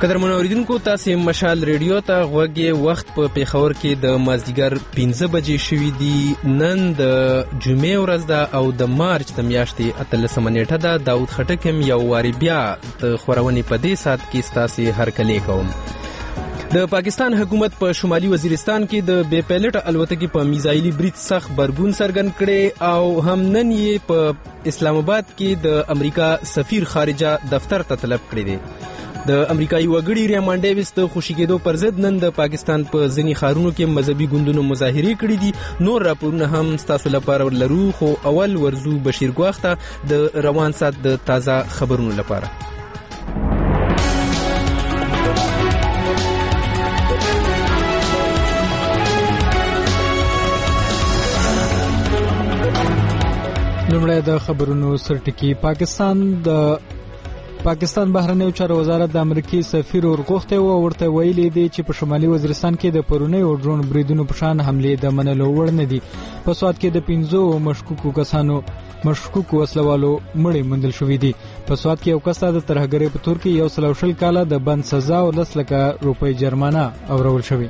قدرمنو اوریدونکو تاسو مشال ریډیو ته غوږی وخت په پیښور کې د مازدیګر 15 بجې شوې دي. نن د جمعې ورځ ده او د مارچ د میاشتې 13 نیټه ده. داود خټک یو واری بیا د خورونې په دې سات کې تاسو هرکلی کوم. د پاکستان حکومت په شمالي وزیرستان کې د بې پایلټ الوتکې په میزایلي برید سخت برګون څرګند کړي او هم نن یې په اسلام آباد کې د امریکا سفیر خارجه دفتر ته طلب کړی دی. د امریکایي وګړي ریمان ډیویس د خوشی کېدو پر ضد نن د پاکستان په ځینی ښارونو کې مذهبي ګوندونو مظاهرې کړې دي. نور راپورونه هم تاسو لپاره لرو، خو اول ورزو بشیر ګواخته د روان سات د تازه خبرونو لپاره. لومړی د خبرونو سرټکی. پاکستان بهرنیو چارو وزارت د امریکای سفیر ورغوښته او ورته ویلي دی چې په شمالي وزیرستان کې د پرونی او ډرون بریدونو په شان حملې د منلو وړ نه دي. په سواد کې د 15 مشکوکو وسلوالو مړي موندل شوې دي. په سواد کې یو کس د ترهګرۍ په تور کې 120 کاله د بند سزا او 10 لکه روپۍ جرمانه اورول شوې.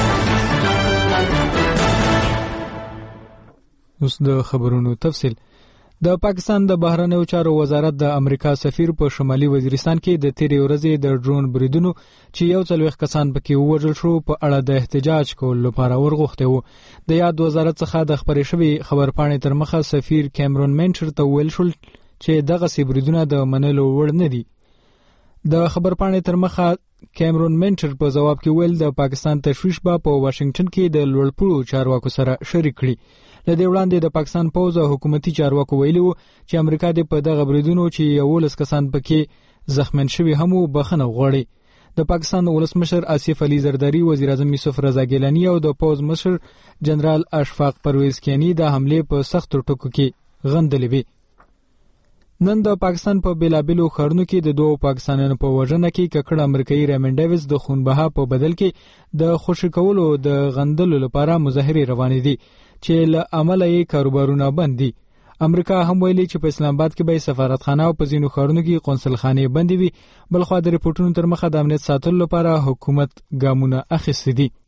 اوس د خبرونو تفصیل. د پاکستان د بهرنیو چارو وزارت د امریکا سفیر په شمالي وزیرستان کې د تیرې ورځې د ډرون بریدونو چې 40 کسان پکې ووژل شو په اړه د احتجاج کول لپاره ورغوښته وو. د یاد وزارت څخه د خبرې شوی خبرپاڼې تر مخه سفیر کیمرون منچر ته ویل شول چې دغه سي بریدونه د منلو وړ نه دي. د خبرپاڼې تر مخه کیمرون منچر په جواب کې ویل د پاکستان تشویش په واشنگټن کې د لوړپوړو چارواکو سره شریک کړي. لدې وړاندې د پاکستان پوځ او حکومتي چارواکو ویلي وو چې امریکا د په دغه بریدونو چې 11 کسان پکې زخمین شوي هم بخښنه غواړي. د پاکستان ولسمشر آصف علي زرداری، وزیر اعظم یوسف رضا ګیلانی او د پوځ مشر جنرال اشفاق پرویز کینی د حملې په سختو ټکو کې غندلې وي. نن د پاکستان په بیلابیلو ښارونو کې د 2 پاکستانیانو په وژنه کې ککړ امریکایي ریمان ډیویس د خونبها په بدل کې د خوشی کولو د غندلو لپاره مظاهرې روانې دي چې له عمله یې کاروبارونه بند دي. امریکا هم ویلي چې په اسلام آباد کې به سفارتخانه او په ځینو ښارونو کې قونسلخانې بندې وي. بلخوا د ریپورټونو تر مخه د امنیت ساتلو لپاره حکومت ګامونه اخیستي دي.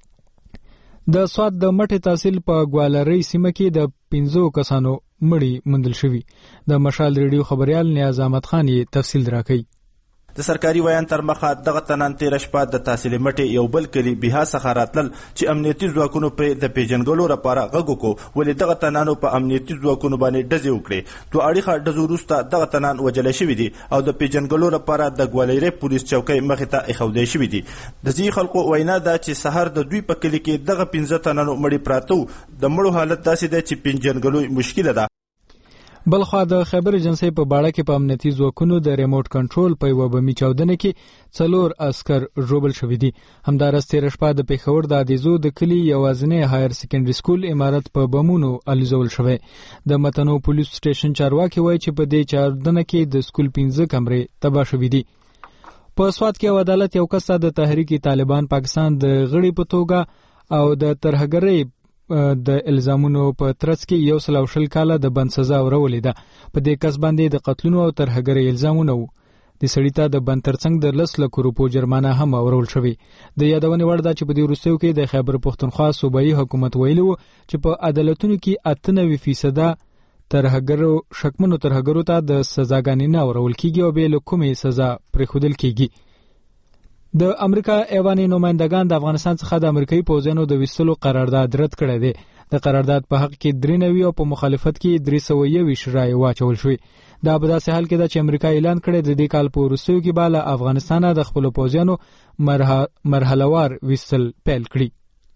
د سواد د مټې تحصیل په ګوالرۍ سیمه کې د 15 کسانو مړي موندل شوي. د مشال ریډیو خبريال نیاز احمد خان یې تفصیل راکړي. د سرکاري ویان تر مخه دغه تنان تیر شپه د تحصیل مټي یو بل کلی بها څخه راتلل چې امنیتي ځواکونو په د پیژنګلو لپاره غږ وکړو، ولې دغه تنانو په امنیتي ځواکونو باندې ډزې وکړي. دوه اړیخه ډزو وروسته دغه تنان وجل شوي دي او د پیژنګلو لپاره د ګوالرۍ پولیس چوکۍ مخې ته ایښودل شوي دي. د ځینې خلکو وینا ده چې سحر د دوی په کلی کې دغه 15 تنانو مړي پراته وو. د مړو حالت داسې دی چې پیژنګلو مشکله ده. بلخوا د خیبر ایجنسی په باړه کې په امنیتي ځواکونو د ریموټ کنټرول په یوه بمي چاودنه کې 4 عسكر ژوبل شوي دي. همدارس تیر شپه د پیښور د عدیزو د کلي یوازینی هایر سیکنډري سکول عمارت په بمونو الوزول شوی. د متنو پولیس سټیشن چارواکي وایي چې په دې چاودنه کې د سکول 15 کمرې تباه شوي دي. په سواد کې عدالت یو کس د تحریک طالبان پاکستان د غړي په توګه او د ترهګرۍ د الزامونو په ترڅ کې 120 کاله د بند سزا ورولې ده. په دې کس باندې د قتلونو او ترهګرۍ الزامونه وو. د سړي ته د بند ترڅنګ د 10 لک روپو جرمانه هم اورول شوې. د یادونې وړ ده چې په دې وروستیو کې د خیبر پښتونخوا صوبایي حکومت ویلي وو چې په عدالتونو کې 98% ترهګرو شکمنو ترهګرو ته د سزاګانې نه اورول کیږي او به له کومې سزا پرېښودل کیږي. د امریکا ایواني نمائندگان د افغانستان څخه د امریکایي پوځیانو د ویستلو قرارداد رد کړی دی. د قرارداد په حق کې 93 او په مخالفت کې 321 رایې واچول شوې. دا په داسې حال کې ده چې امریکا اعلان کړی د دې کال په وروستیو کې به له افغانستانه د خپلو پوځیانو مرحلهوار ویستل پیل کړي.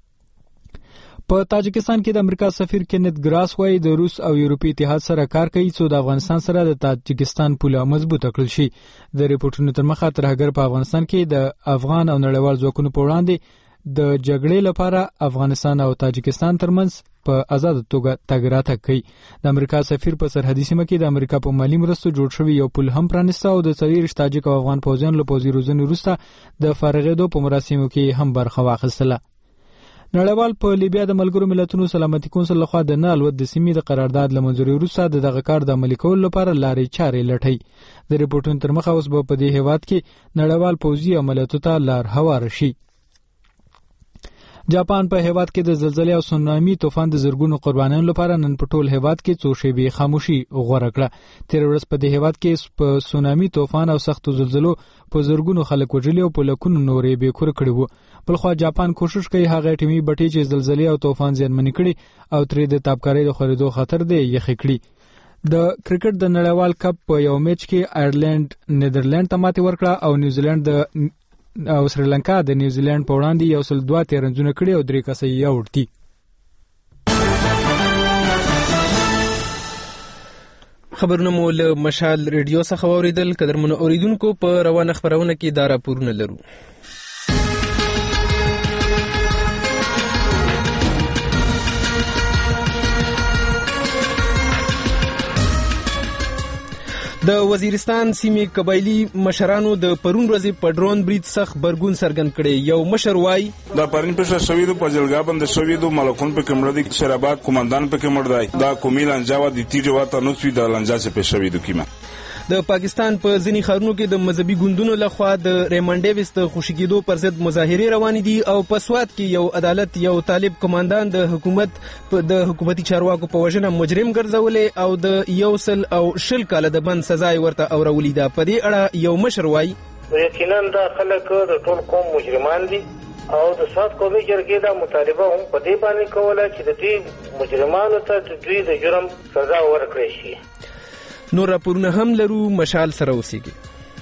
په تاجکستان کې د امریکا سفیر کینت ګراس وایي د روس او یورپی اتحاد سره کار کوي څو د افغانستان سره د تاجکستان پوله مضبوطه کړل شي. د ریپورټونو تر مخه ترهګر په افغانستان کې د افغان او نړیوال ځواکونو په وړاندې د جګړې لپاره افغانستان او تاجکستان ترمنځ په آزاد توګه تګ راتګ کوي. د امریکا سفیر په سرحدي سیمه کې د امریکا په مالی مرستو جوړ شوی یو پل هم پرانیسته او د 40 تاجک او افغان پوځیانو له پوځي روزنې وروسته د فارغېدو په مراسمو کې هم برخه واخیستله. نړیوال په لیبیا د ملګرو ملتونو سلامتي کونسل لخوا د نه الوت د سیمې د قرارداد له منځوري وروسته دغه کار د عملي کولو لپاره لارې چارې لټوي. د ریپورټونو تر مخه اوس به په دې هیواد کې نړیوال پوځي عملیاتو ته لار هواره شي. جاپان په هیواد کې د زلزلې او سونامي طوفان د زرګونو قربانیانو لپاره نن په ټول هیواد کې څو شېبې خاموشي غوره کړه. تیر ورځ په دې هیواد کې په سونامي طوفان او سختو زلزلو په زرګونو خلک وژلي او په لکونو نورې بېکوره کړي وو. بلخوا جاپان کوشش کوي هغه ټیمي بټۍ چې زلزلې او طوفان زیانمنې کړي او ترې د تابکارۍ د خورېدو خطر دی یخې کړي. د کرکټ د نړیوال کپ په یو میچ کې آیرلند نیدرلند ته ماتې ورکړه او نیوزیلند او سریلانکا د نیوزیلند په وړاندې 102 رنونه کړي او 3 کسه یې اوړتي. خبرونه مو له مشال ریډیو څخه اوریدل. قدرمنو اوریدونکو په روانه خبرونه کې دا راپورونه لرو. د وزیرستان سیمې قبایلی مشرانو د پرون ورځې په ډرون برید سخت برګون څرګند کړي. یو مشر وایي دا پرین په شویدو په جلګا باندې شویدو ملکون په کمر دي شرابات کمانډان په کمر دی دا کومیل انجاوا د تیجه واته نو سوي د لنجا چې په شویدو کیما. د پاکستان په ځینی ښارونو کې د مذهبي ګوندونو لخوا د ریمنډ ډیویس د خوشی کېدو پر ضد مظاهرې روانې دي او په سوات کې یو عدالت یو طالب کمانډان د حکومتي چارواکو په وژنه مجرم ګرځولې او د 110 کاله د بند سزا ورته اورولې ده. په دې اړه یو مشر وایي یقینا دا خلک د ټول قوم مجرمان دي او د سوات قومي جرګې دا مطالبه هم په دې باندې کوله چې د دې مجرمانو ته د دوی د جرم سزا ورکړي شي. نور راپورونه هم لرو. مشال سره اوسېږي.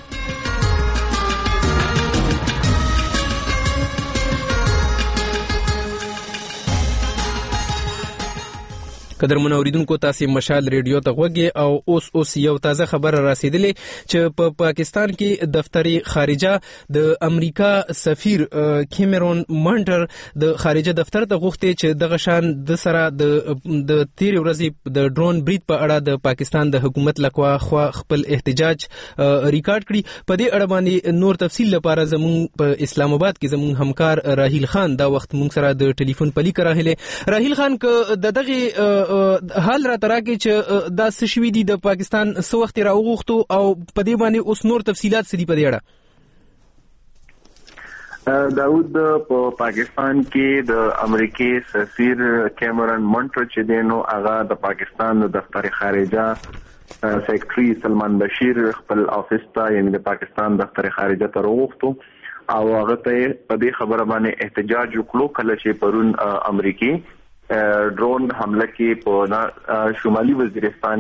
قدرمنو اوریدونکو تاسو مشال ریډیو ته غوږی او اوس یو تازه خبر رسیدلې چې په پاکستان کې دفتر خارجه د امریکا سفیر کیمرون مانټر د خارجه دفتر ته غوښتي چې دغه شان د سره د تیر ورځې د ډرون برید په اړه د پاکستان د حکومت لخوا خپل احتجاج ریکارډ کړي. په دې اړه باندې نور تفصیل لپاره زموږ په اسلام آباد کې زموږ همکار راهیل خان دا وخت موږ سره د ټلیفون پلی کراهله. راهیل خان ک دغه حال را تراکه چې دا سشوي دي د پاکستان سو وخت راوغختو او په دې باندې اوس نور تفصيلات سړي په دې اړه. داود په پاکستان کې د امریکای سفیر کیمرون مانټر چې دینو هغه د پاکستان د دفتر خارجه سیکریټري سلمان بشیر خپل افیس ته یعنی د پاکستان دفتر خارجه ته وغوښتو او هغه ته په دې خبره باندې احتجاج وکړو کله چې پرون امریکای ډرون حمله کې په شمالي وزیرستان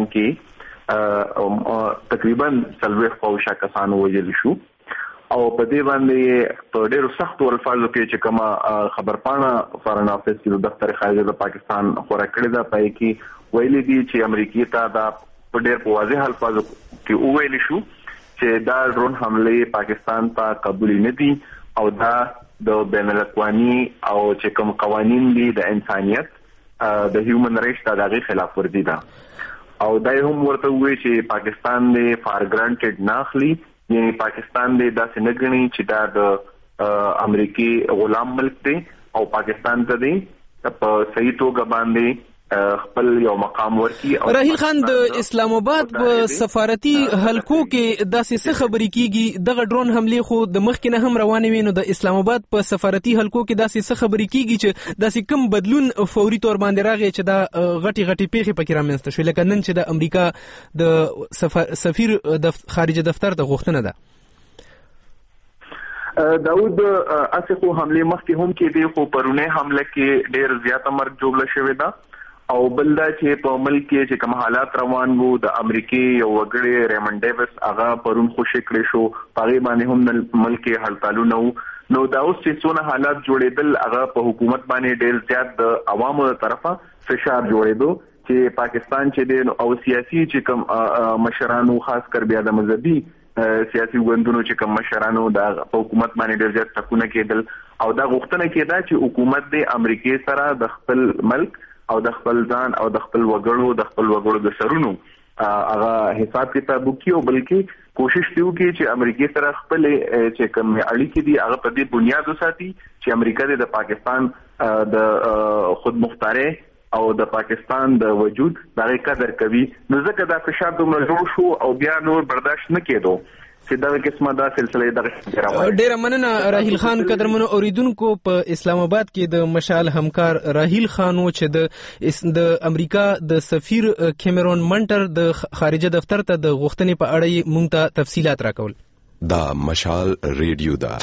کې تقریبا 40 فوجا کسان وژل شو او په دې باندې په ډېرو سختو الفاظو کې چې کومه خبرپاڼه فارن افیس کې د دفتر خارجه د پاکستان خورا کړی دا پای کې ویلي دي چې امریکای ته دا په ډېر واضح الفاظو کې ویل شو چې دا ډرون حمله پاکستان ته قبول نه دي او دا د بین الاقوامي او چې کوم قوانين دي د انسانيت د هیومن رائټس د خلاف ورزي ده او دا هم ورته وایي چې پاکستان د فار ګرانټډ ناخلي یعنی پاکستان د داسې نه غني چې دا د امریکای غلام ملک دی او پاکستان ته دی په صحیح توګه باندې خپل یو مقام ورکی. راهیل خان د اسلام آباد په سفارتي حلقو کې داسې څه خبرې کیږي دغه ډرون حمله خو د مخ کې نه هم روانې وي نو د اسلام آباد په سفارتي حلقو کې داسې څه خبرې کیږي چې داسې کم بدلون فوري تور باندې راغی چې دا غټي پیښې پکې رامنځته شوې لکه نن چې د امریکا د سفیر د خارجه دفتر ته غوښتنه ده. داود اسخو حمله مخ کې هم کې دی خو پرونه حمله کې ډېر زیاته مرګ جوړل شوې ده او بلدا چې په ملک کې چې کوم حالات روان وو د امریکای یو وګړي ریمنډ ډیویس هغه پرون خوشی کړی شو پاره باندې هم ملک کې هړتالونه نو دا اوس چې څونه حالات جوړېدل هغه په حکومت باندې ډېر زیات د عوامو طرفه فشار جوړېدو چې پاکستان چې د او سیاسي چې کوم مشرانو خاص کر بیا د مذهبي سیاسي ګوندونو چې کوم مشرانو د حکومت باندې ډېر زیات ټکونه کېدل او دا غوښتنه کېده چې حکومت د امریکای سره د خپل ملک او د خپل ځان او د خپل وګړو د سرونو هغه حساب کتاب وکړي او بلکې کوشش وکړي چې امریکای سره خپل چې کوم اړیکې دي هغه په دې بنیاد وساتي چې امریکا د پاکستان د خودمختارۍ او د پاکستان د وجود دغه قدر کوي. نو ځکه دا فشار دومره جوړ شو او بیا نور برداشت نه کېدو چې دغه قسمه دا سلسله دغه ډیره مننه راهیل خان. قدرمنو اوریدونکو په اسلام آباد کې د مشال همکار راهیل خان چې د امریکا د سفیر کیمرون منټر د خارجه دفتر ته د غوښتنې په اړه مونږ ته تفصيلات راکول. دا مشال ریډیو دا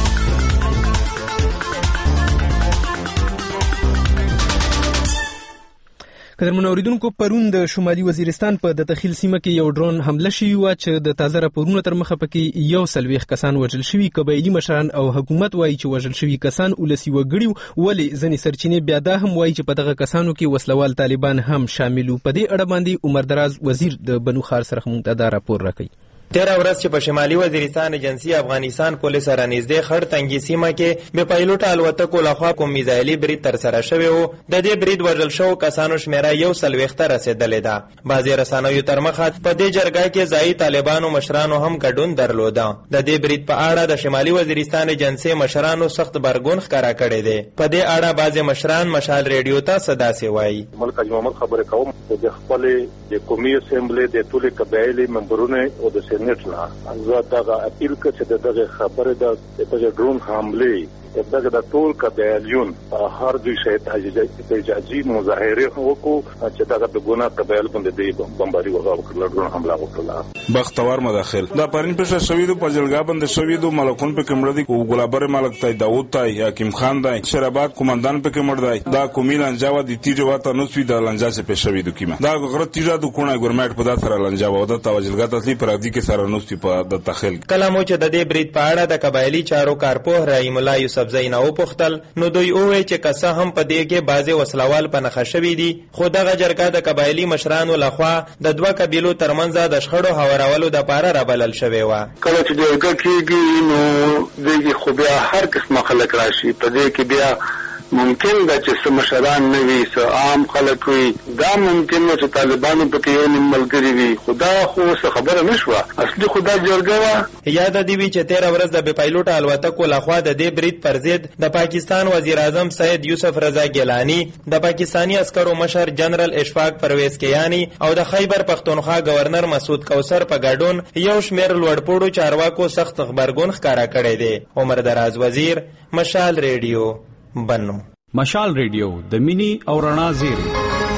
قدرمنو اوریدونکو پرون د شمالي وزیرستان په د تخیل سیمه کې یو ډرون حمله شوی و چې د تازه راپورونو تر مخه پکې 140 کسان وژل شوي. قبایلي مشران او حکومت وایي چې وژل شوي کسان ولسی وګړي، ولې ځینې سرچینې بیا دا هم وایي چې په دغه کسانو کې وسلوال طالبان هم شامل وو. په دې اړه باندې عمر دراز وزیر د بنو خار سره موږ ته دا راپور راکړي. 13 ورځ چې په شمالي وزیرستان ایجنسی افغانستان پولیس سره نږدې خړ تنګي سیمه کې به پایلوټ الوتکو لخوا کوم میزایلي برید تر سره شوی وو. د دې برید وژل شو کسانو شمیره 140 ته رسیدلې ده. بعضی رسنیو تر مخه په دې جرګه کې ځایي طالبانو مشرانو هم ګډون درلوده. د دې برید په اړه د شمالي وزیرستان ایجنسی مشرانو سخت برګون ښکارا کړی دی. په دې اړه بعضی مشران مشال ریډیو ته صدا سي وایي. ملک محمد خبره کوم د خپل د قومي اسمبلی د ټولو قبایلي ممبرونو او د سېنات نه زه دا اپیل کوم چې دغه خبره د ډرون حمله دغه د ټول قبایلیون هر دوی شهید احتجاجي مظاهره وکړو چې دغه د ګناه قبایل باندې د بمباري وکړه ډرون حمله وکړه. بختور مداخل دا پرین په شویدو په جلګه باندې شویدو ملکون په کمر دي او ګلابر ملک تای داوود تای حکیم خان دای شرابات کمانډان په کمر دای دا کومیل انجاوا دي تیجه واته نو سوی د لنجا سے په شویدو کیما دا غره تیجه د کونه ګورمنټ په دا سره لنجا و د توجلګه تسلی پر دي کې سره نو سوی په د تخیل کلمو چې د دې برید په اړه د قبایلی چارو کارپوه رحیم الله یوسف زین او پختل نو دوی اوه چې کسه هم په دې کې بازي وسلوال په نخښه شوی دي. خو دغه جرګه د قبایلی مشرانو لخوا د دوه قبیلو ترمنځ د شخړو هوارولو د پاره رابلل شوی و. کله چې جرګه کېږي نو دغه خو بیا هر قسمه خلک راشي په دې کې بیا ممکن دا چې مشران نه وي عام خلک وي دا ممکن چې طالبانو په کې یو ملګری وي. خدا خو څه خبره نشوه اصلي خدا جرګه وا یاد دی وی چې 13 ورځ د پایلوټ الوتکو لخوا د دې برید پر ضد د پاکستان وزیر اعظم سید یوسف رضا ګیلانی د پاکستانی عسکرو مشر جنرال اشفاق پرویز کیانی او د خیبر پختونخوا گورنر مسعود کوثر په ګډون یو شمیر لوړپوړو چارواکو سخت خبرګون ښکارا کړی دی. عمر دراز وزیر مشال ریډیو بنو. مشال ریډیو د مینی او رڼا زیری.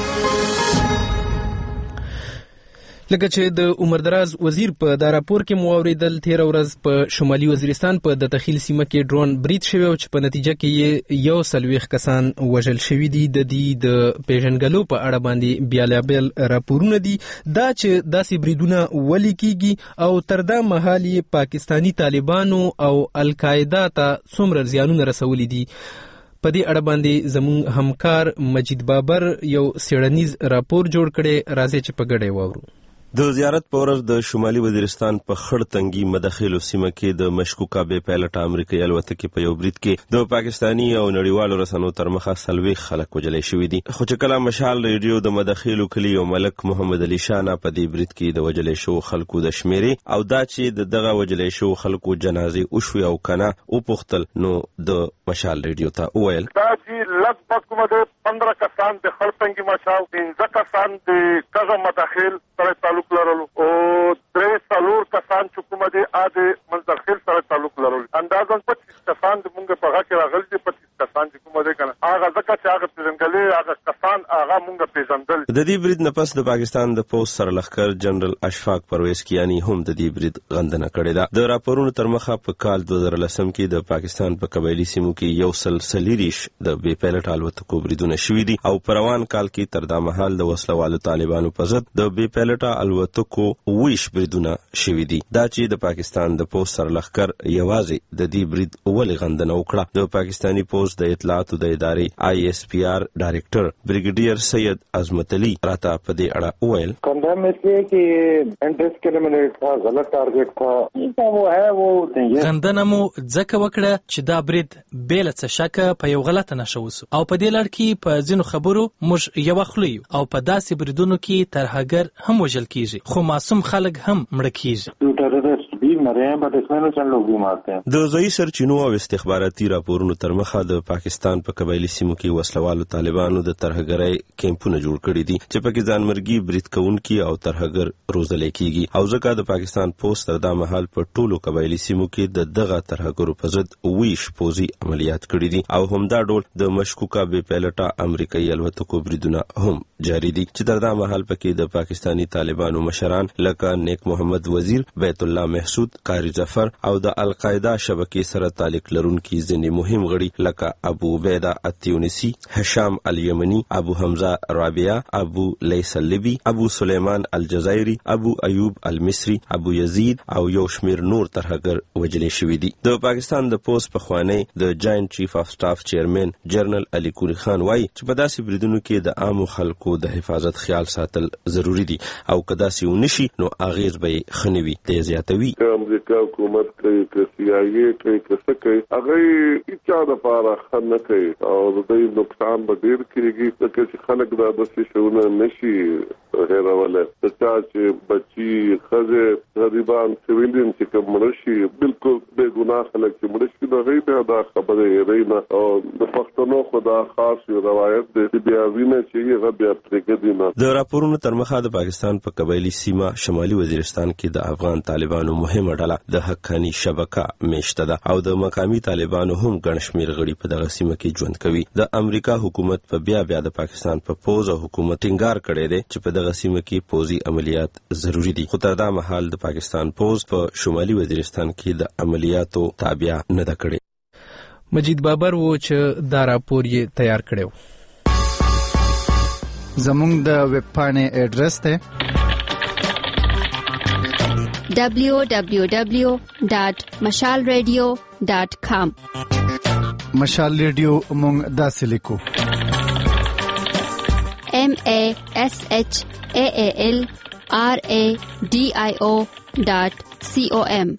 لکه چې د عمر دراز وزیر په دا راپور کې موریدل 13 ورځ په شمالي وزیرستان په د تخیل سیمه کې ډرون برید شوی او چې په نتیجه کې یو 140 کسان وژل شوی دي. د دې د پیژنګلو په اړه باندې بیلابل راپورونه دي دا چې داسې بریدونه ولې کیږي او تر دا مهال پاکستانی طالبانو او القاعده ته څومره زیانونه رسولي دي. په دې اړه باندې زموږ همکار مجید بابر یو سیړنیز راپور جوړ کړي. راځي چې په ګډه واورو. د زیارت په ورځ د شمالي وزیرستان په خړ تنګي مداخلو سیمه کې د مشکوکه به پایلټ امریکایي الوتکې په یو برید کې د پاکستانی او نړیوالو رسنیو تر مخه 40 خلک وژل شوي دي. خو چې کله مشال ریډیو د مداخلو کلی او ملک محمد علي شاه په دې برید کې د وژل شو خلکو د شمیرې او دا چې دغه وژل شو خلکو جنازې او شو او کنه او پختل نو د مشال ریډیو ته وویل دا چې لږ کومه د 15 کسان د خړ تنګي مشال 15 کسان د کغه مداخل سره تعلق لرلو او 3 کسان چې کومه دي اده مداخل سره تعلق لرلو. اندازن 25 کسان د مونږ په هغه کې راغلي دي. 25 کسان چې کومه دي کنه هغه ځکه چې هغه پیژنګلې هغه کسان هغه مونږ پیژندل. د دې برید نه پس د پاکستان د پوسټ سرلښکر جنرال اشفاق پرویز کیانی هم د دې برید غندنه کړې ده. د راپورونو تر مخه په کال 2010 کې د پاکستان په قبایلی سیمو کې یو سلسلیریش د بې پایلټ الوتکو بریدونه شوي دي او په روان کال کې تر دا مهال د وسلوالو طالبانو په ضد د بې پایلټ الوتکو 20 بریدونه شوي دي. دا چې د پاکستان د پوسټ سرلښکر یوازې د دې برید ولې غندنه وکړه. د پاکستانی پوسټ د اطلاعاتو د ادارې ISPR ډایریکټر بریګیډیر سید عظمت علي راته په دې اړه وویل کنډم اسلیے کہ انټرسٹ کریمنیټ تھا غلط ټارګټ تھا وہ ہے وہ غندنه مو ځکه وکړه چې دا برید بیل څه شک په یو غلطه نشه وسو او په دې لړ کې په ځینو خبرو موږ یو خلوی او په داسې بریدونو کې ترهګر هم وژل کیږي خو معصوم خلک هم مړ کیږي. ठीक न रहे हैं, बट इसमें चंद लोग भी मारते हैं. د ځایي سرچینو او استخباراتي راپورونو تر مخه د پاکستان په قبایلي سیمو کې وسلوالو طالبانو د ترهګرۍ کیمپونه جوړ کړي دي چې پکې ځانمرګي برید کوونکي او ترهګر روزل کېږي او ځکه د پاکستان پوسټ تر دا مهال په ټولو قبایلي سیمو کې د دغه ترهګرو په ضد 20 پوځي عملیات کړي دي او همدا ډول د مشکوکه بې پیلوټه امریکایي الوتکو بریدونه هم جاری دي چې تر دا مهال پکې د پاکستاني طالبانو مشران لکه نیک محمد وزیر، بیت الله محسود، قاری ظفر او د القاعده شبکې سره تعلق لرونکي ځینې مهم غړي لکه ابو عبیده التیونسی، هشام الیمنی، ابو حمزه رابعه، ابو لیث اللیبی، ابو سلیمان الجزائری، ابو ایوب المصری، ابو یزید او یو شمیر نور ترهګر وجلې شوي دي. د پاکستان د پوسټ پخوانی د جاینټ چیف اف سټاف چیرمن جنرال علي کوري خان وایي چې په داسې بریدونو کې د عامو خلکو د حفاظت خیال ساتل ضروری دي او که داسې ونشي نو اغیز به یې ښه نه وي. دی زیاتوي امریکا حکومت کوي که سی آی ای کوي که څه کوي هغه هیچا دپاره ښه نه کوي او د دوی نقصان به ډېر کېږي ځکه چې خلک دا داسې شیونه نشي هېرولی. د چا چې بچي ښځې غریبان سویلین چې کوم مړه شي بلکل بې ګناه خلک چې مړه شي نو هغوی بیا دا خبره هېروي نه او د پښتنو خو دا خاص یو روایت دی چې بیا وینه چې هغه بیا پرېږدي نه. د راپورونو تر مخه د پاکستان په قبایلي سیمه شمالي وزیرستان کې د افغان طالبانو مهمه ډله د حقاني شبکه میشته ده او د مقامي طالبانو هم ګڼ شمېر غړي په دغه سیمه کې ژوند کوي. د امریکا حکومت په بیا د پاکستان په پوځ او حکومت ټینګار کړی دی چې په دغه سیمه کې پوځي عملیات ضروری دي خو تر دا مهال د پاکستان پوځ په شمالي وزیرستان کې د عملیاتو تابع نه ده کړې. مجید بابر و چې دا راپور یې تیار کړی. زموږ د ویب پاڼې ایډرس دی www.mashalradio.com. مشال ریډیو مونږ داسې لیکو MASHALRADIO.com.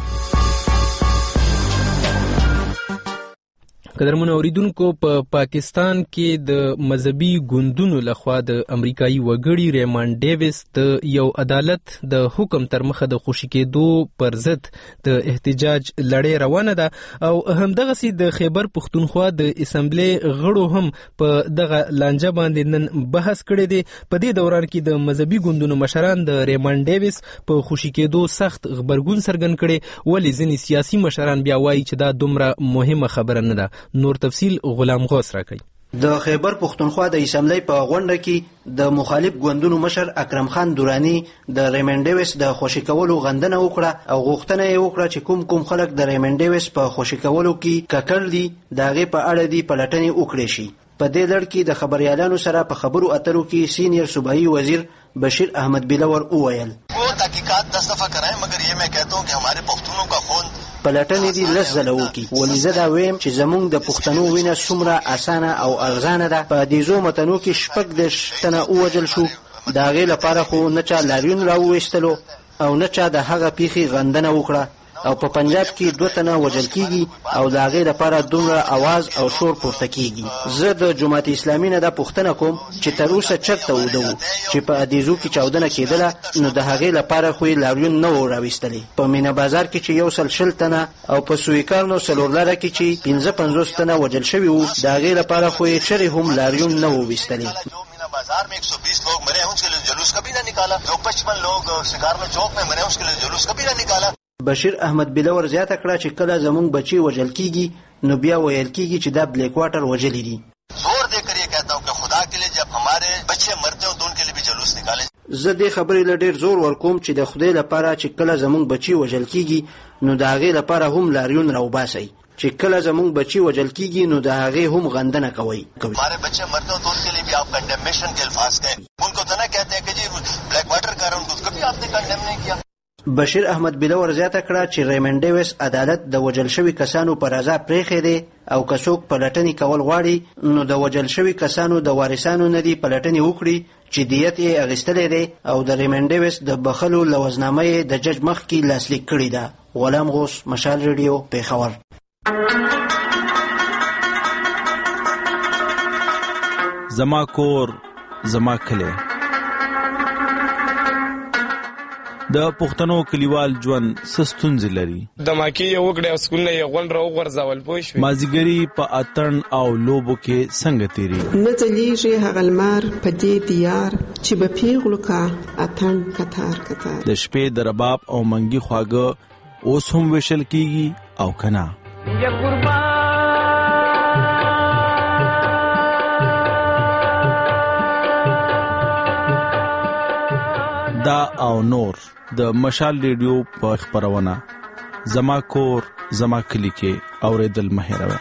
قدرمن اوریدونکو په پاکستان کې د مذهبي ګوندونو لخوا د امریکایي وګړي ریمانډ ډیویس د یو عدالت د حکم تر مخه د خوشي کېدو پر ضد د احتجاج لړۍ روانه ده او همدغسې د خیبر پښتونخوا د اسمبلی غړو هم په دغه لانجه باندې نن بحث کړی دی. په دې دوران کې د مذهبي ګوندونو مشران د ریمانډ ډیویس په خوشي کېدو سخت غبرګون څرګند کړي ولې ځینې سیاسي مشران بیا وایي چې دا دومره مهمه خبره نه ده. نور تفصیل غلام غوث راکړي. د خیبر پښتونخوا د اسمبلی په غونډه کې د مخالف ګوندونو مشر اکرم خان دورانی د ریمانډ ډیویس د خوشي کولو غندنه وکړه او غوښتنه یې وکړه چې کوم خلک د ریمانډ ډیویس په خوشي کولو کې ککړ دي د هغې په اړه دي پلټنې وکړې شي. په دې لړ کې د خبريالانو سره په خبرو اترو کې سینئر صوبایي وزیر بشیر احمد بلور وویل वो तहकीकात 10 दफा कराएं मगर ये मैं कहता हूं कि हमारे पख्तूनों का खून پلټنې دي لس ځله وکړي ولې زه دا ویم چې زموږ د پښتنو وینه څومره اسانه او ارزانه ده. په دې زو متنو کې شپږ تنه ووژل شو د هغې لپاره خو نه چا لاریون راوویستلو او نه چا د هغه پیښې غندنه وکړه او په پنجاب کې 2 تنه وژل کیږي او د هغې لپاره دومره आवाज او شور پورته کیږي. زه د جماعت اسلامي نه دا پوښتنه کوم چې تر اوسه چرته وده وو چې په ادیزو کې چاودنه کېدله نو د هغې لپاره خو یې لاریون نه و راویستلی. په مینا بازار کې چې 100 تنه او په سویکارنو سلورلاره کې چې 55 تنه وژل شوي وو د هغې لپاره خو یې چرې هم لاریون نه و ویستلی. बाजार में 120 लोग मरे हैं उसके लिए जुलूस कभी ना निकाला. जो 55 लोग शिकारनो चौक में मरे हैं उसके लिए जुलूस कभी ना निकाला. بشیر احمد بلور زیاته کړه چې کله زموږ بچي وژل کیږي نو بیا ویل کیږي چې دا بلیک واټر وژلي دي. زور دے کر یہ کہتا ہوں کہ خدا کے لیے جب ہمارے بچے مرتے ہوں تو ان کے لیے بھی جلوس نکالیں. زه دې خبرې له ډېر زور ورکوم چې د خدای لپاره چې کله زموږ بچي وژل کیږي نو د هغې لپاره هم لاریون راوباسئ. چې کله زموږ بچي وژل کیږي نو د هغې هم غندنه کوئ. ہمارے بچے مرتے ہوں تو ان کے لیے بھی آپ کنڈیمنیشن کے الفاظ کہیں. ان کو تو نہ کہتے ہیں کہ جی بلیک واٹر کر رہے ہیں ان کو کبھی آپ نے کنڈیم نہیں کیا. بشیر احمد بلور زیاته کړه چې ریمانډ ډیویس عدالت د وژل شوي کسانو پر رضا پرېښی دی او که څوک پلټنې کول غواړي نو د وژل شوي کسانو د وارثانو نه دي پلټنې وکړي چې دیت یې اخیستلی دی او د ریمانډ ډیویس د بخښلو لوظنامه یې د جج مخکې لاسلیک کړې ده. غلام غوث، مشال ریډیو، پېښور. زما کور زما کلی. د پښتنو کلیوال ژوند څه ستونزې لري. د ماکي یو وګړي سکول نه یو غون راوغورځول پوه شوې. مازیګري په اتڼ او لوبو کې څنګه تیریږي؟ نه ځلیږي هغه لمر په دې دیار چې به پیغلو کا اتڼ کتار کتار. د شپې د رباب او منګي خواږه اوس هم ویشل کیږي او کنا. یا قربان دا او نور د مشال ریډیو په خبرونه زما کور زما کلی کې اوریدل مهیروي.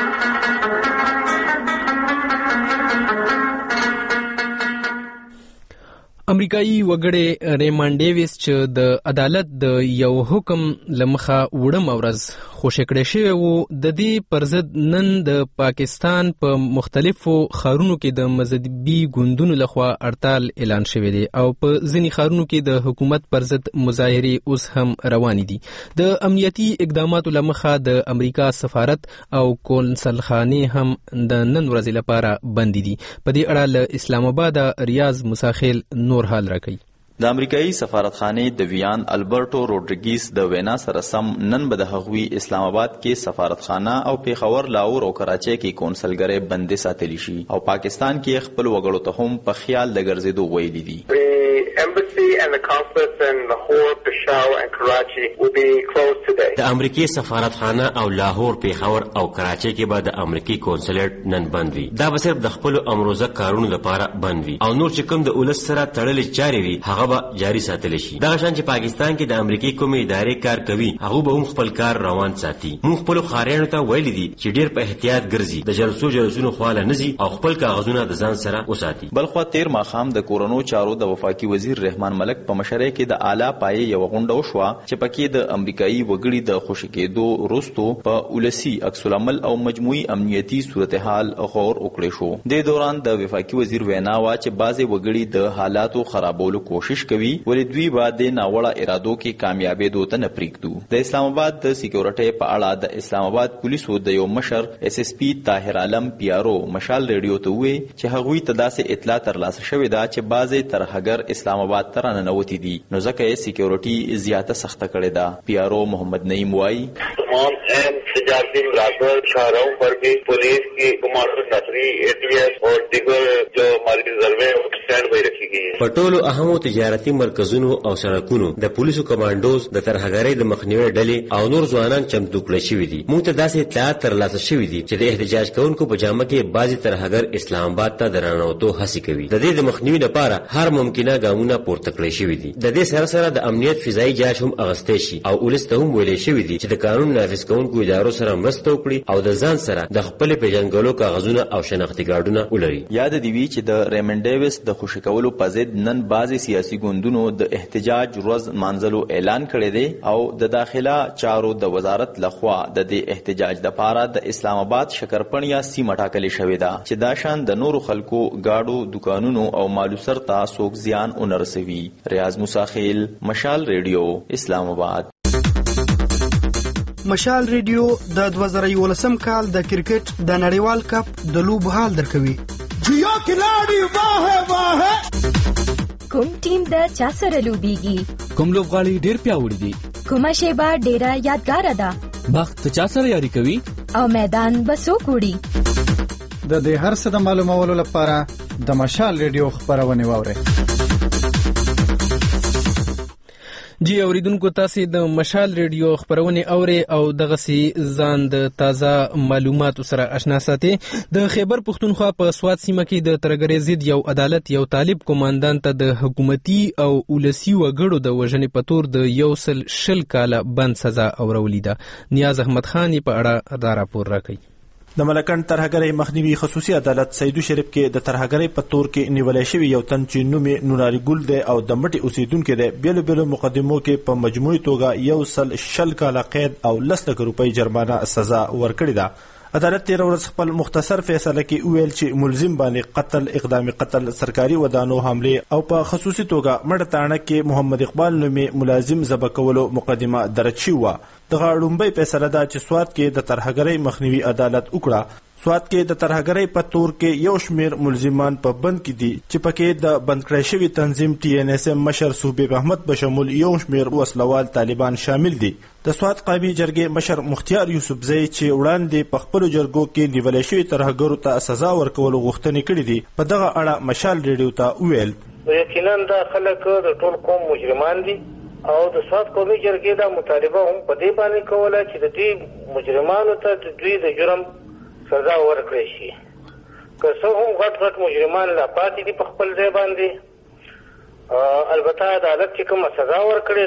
امریکایي وګړی ریمان ډیویس چې د عدالت د یو حکم لمخه وړم ورځ خوشی کړی شوی وو، د دې پر ضد نن د پاکستان په مختلفو ښارونو کې د مذهبي ګوندونو لخوا هړتال اعلان شوی دی او په ځینې ښارونو کې د حکومت پر ضد مظاهرې اوس هم روانې دي. د امنیتي اقداماتو لمخه د امریکا سفارت او کونسلخانې هم د نن ورځې لپاره بندې دي. په دې اړه له اسلام آباد ریاض مساخیل نور حال راکړي. د امریکایي سفارتخانې د ویان البرټو روډریګیز د وینا سره سم نن به د هغوی اسلام آباد کې سفارتخانه او پیښور، لاهور او کراچۍ کې کونسلګرۍ بندې ساتلی شي او پاکستان کې خپل وګړو ته هم په خیال د ګرځېدو ویلي دي. Embassy and the consulates in Lahore, Peshawar and Karachi will be closed today. د امریکای سفارتخانه او لاهور، پیښور او کراچۍ کې به د امریکای کونسلیټ نن بند وي. دا به صرف د خپل امروزه کارونو لپاره بند وي او نور چې کوم د ولس سره تړلې چارې وي هغه به جاری ساتل شي. دا شان چې پاکستان کې د امریکای کومې ادارې کار کوي هغه به هم خپل کار روان ساتي. موږ خپل خاریانو ته ویلي دي چې ډیر په احتیاط ګرځي، د جلسونو خواله نزي او خپل کاغذونه د ځان سره وساتي. بلخوا تیر ماښام د کورونو چارو د وفاقي وزیر رحمان ملک په مشرۍ کې د اعلی پایې یو غونډه وشوه چې پکې د امریکایي وګړي د خوشی کېدو وروستو په ولسی عکس العمل او مجموعي امنیتي صورتحال غور وکړی شو. د دوران د وفاقي وزیر وینا وا چې بعضې وګړي د حالاتو خرابولو کوشش کوي ولې دوی به د ناوړه ارادو کې کامیابېدو ته نه پرېږدو. د اسلام آباد د سکیورټۍ په اړه د اسلام آباد پولیسو د یو مشر SSP طاهر عالم پیارو مشال ریډیو ته وویل چې هغوی ته داسې اطلاع ترلاسه شوې ده چې بعضې ترهګر اسلام آباد ته راننوتي دي نو ځکه یې سکیورټي زیاته سخته کړې ده. پیارو محمد نعیم وایي تمام اہم تجارتی مراکز شاہراہوں پر بھی پولیس کی کمانڈو نفری ATS اور دیگر جو ہماری ریزروے اسٹینڈ بائی رکھی گئی ہے. په ټولو اهمو تجارتي مرکزونو او سړکونو د پولیسو کمانډوز د ترهګرۍ د مخنیوي ډلې او نور ځوانان چمتو کړي شوي دي. موږ ته داسې اطلاعات ترلاسه شوي دي چې د احتجاج کوونکو په جامه کې بعضې ترهګر اسلام آباد ته د راننوتو هڅې کوي. د دې د مخنیوي لپاره هر ممکنه ګامونه پورته کړی شوي دي. د دې سره سره د امنیت فضایي جاج هم اغوستی شي او ولس ته هم ویلی شوي دي چې د قانون نافذ کوونکو ادارو سره مرسته وکړي او د ځان سره د خپلې پیژنګلو کاغذونه او شناختي کارډونه ولري. یاد دې وي چې د ریمن ډیویس د خوشي کولو په ضد نن بعضې سیاسي ګوندونو د احتجاج ورځ مانځلو اعلان کړی دی او د داخله چارو د وزارت لخوا د دې احتجاج دپاره د اسلام آباد شکرپڼیا سیمه ټاکلې شوې ده چې دا شان د نورو خلکو ګاډو دکانونو او مالو سر ته څوک زیان ونه رسوي. ریاض مساخیل، مشال ریډیو، اسلام آباد. مشال ریډیو د 2011 کال د کرکټ د نړیوال کپ د لوبو حال درکوي. جیو کلاړي واه واه کوم ټیم د چا سره لوبيږي؟ کوم لوبغاړي ډیر پیاوړي دي؟ کومه شیبه ډیره یادګار ده؟ وخت چا سره یاري کوي؟ او میدان به څوک وړي؟ د دې هر څه د معلومولو لپاره د مشال ریډیو خبرونه واورئ. جی اوریدونکو تاسو د مشال ریډیو خبرونه اوري او دغه سي ځان د تازه معلوماتو سره آشنا ساتي. د خیبر پختونخوا په سوات سیمه کې د ترګری ضد یو عدالت یو طالب کمانډان ته د حکومتي او ولسی وګړو د وژنې په تور د 100 کاله بند سزا اورولې ده. نیاز احمد خان په اړه دا راپور راکړي. د ملکن ترهګرۍ مخنیوي خصوصي عدالت سیدو شریف کې د ترهګرۍ په تور کې نیولای شوی یو تن چې نوم یې نوراري ګل دی او د مټي اوسیدونکو دی بیلو بیلو مقدمو کې په مجموعي توګه 100 کاله قید او 10 لک روپۍ جرمانه سزا ورکړې ده. عدالت تیر ورځ خپل مختصر فیصله کې ویل چې ملزم باندې قتل، اقدام قتل، سرکاري ودانو حمله او په خصوصي توګه مړه تاڼه کې محمد اقبال نومي ملازم ذبح کولو مقدمه درج شوه. دغه لومبۍ فیصله ده چې سوات کې د ترهګرۍ مخنیوي عدالت وکړه. سوات کې د ترهګرۍ په تور کې یو شمیر ملزمان په بند کې دي چې پکې د بند کړی شوي تنظیم TNSM مشر صوبیب احمد بشمول یو شمیر وسلوال طالبان شامل دي. د سوات قومي جرګې مشر مختیار یوسفزی چې وړاندې په خپلو جرګو کې نیولې شوي ترهګرو ته سزا ورکولو غوښتنې کړې دي، په دغه اړه مشال ریډیو ته وویل یقینا دا خلک د ټول قوم مجرمان دي او د سوات قومي جرګې دا مطالبه هم په دې باندې کوله چې د دې مجرمانو ته د دوی د جرم سزا ورکړی شي. که څه هم غټ مجرمان لا پاتې دي په خپل ځای باندې، البته عدالت چې کومه سزا ورکړې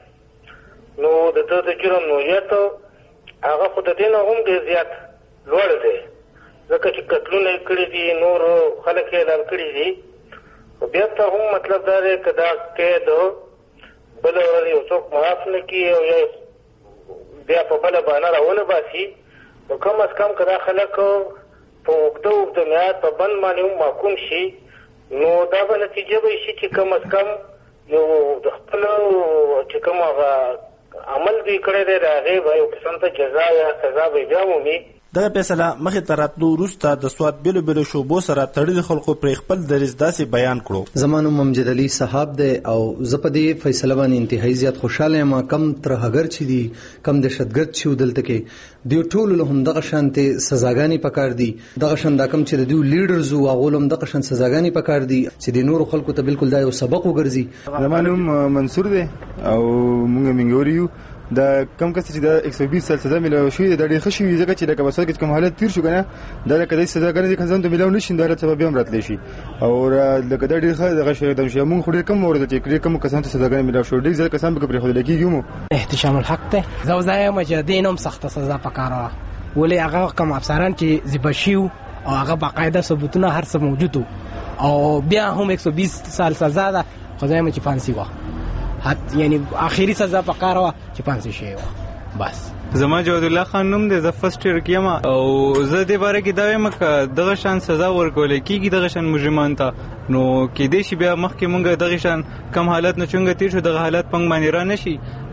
ده نو د ده د جرم نوعیت هغه خو د دې نه هم ډېر زیات لوړ دی، ځکه چې قتلونه یې کړي دي، نور خلک یې اعلان کړي دي. بیا ته هم مطلب دا دی که دا قید بله ورځ یو څوک معاف نه کړي او یا بیا په بله بهانه راونه باسي، نو کم از کم که دا خلک په اوږده میعاد په بند باندې هم محکوم شي، نو دا به نتیجه به شي چې کم از کم یو د خپلو چې کوم هغه عمل دوی کړی دی د هغې به یو قسم ته جزا یا سزا به بیا مومي. دغه فیصله مخې ته راتلو وروسته د سوات بیلو بیلو شعبو سره تړلي خلکو پرې خپل دریځ داسې بیان کړو. زما نوم ممجد علي صاحب دی او زه په دې فیصله باندې انتهایی زیات خوشحاله یم. کم ترهګر چې دي، کم دهشتګرد چې دلته کې دوی ټولو له هم دغه شانتې سزاګانې پکار دي، دغه شان دا کم چې د دوی لیډرز او هغو له هم دغه شان سزاګانې پکار دي چې د نورو خلکو ته بالکل دا یو سبق وګرځي. زما نوم منصور دی او موږ منګوري یو. دا کم کس چې دا 120 سال سزا ملو شوې ده ډېر ښه شوي، ځکه چې لکه بسات کې کوم حالت تیر شو کنه دا لکه د سزاګانې د ځان ته ملو نشي، دا حالت سبب هم راتلی شي او لکه دا ډېر ښه دغه شی د موږ خو ډېر کم ورته چې ډېر کم کسان ته سزاګانې ملو شو، ډېر ځکه کسان به پرې خو لکېږي. احتشام الحق ته زوزایم چې دینم سخت سزا پکاره ولې هغه کم افسران چې زبشیو او هغه باقاعده ثبوتونه هر څه موجود او بیا هم 120 سال سزا ده، خدایم چې فانسی وا یعنی آخري سزا پکاره وا چې فانسی شي وا بس. زما جواد الله خان نوم دی، زه فرست ایئر کې یم او زه دې باره کې دا وایم که دغه شان سزا ورکول کېږي دغه شان مجرمان ته، نو کېدای شي بیا مخکې مونږ دغه شان کم حالت نه چونګه تیر شو دغه حالت پنګ باندې را نشي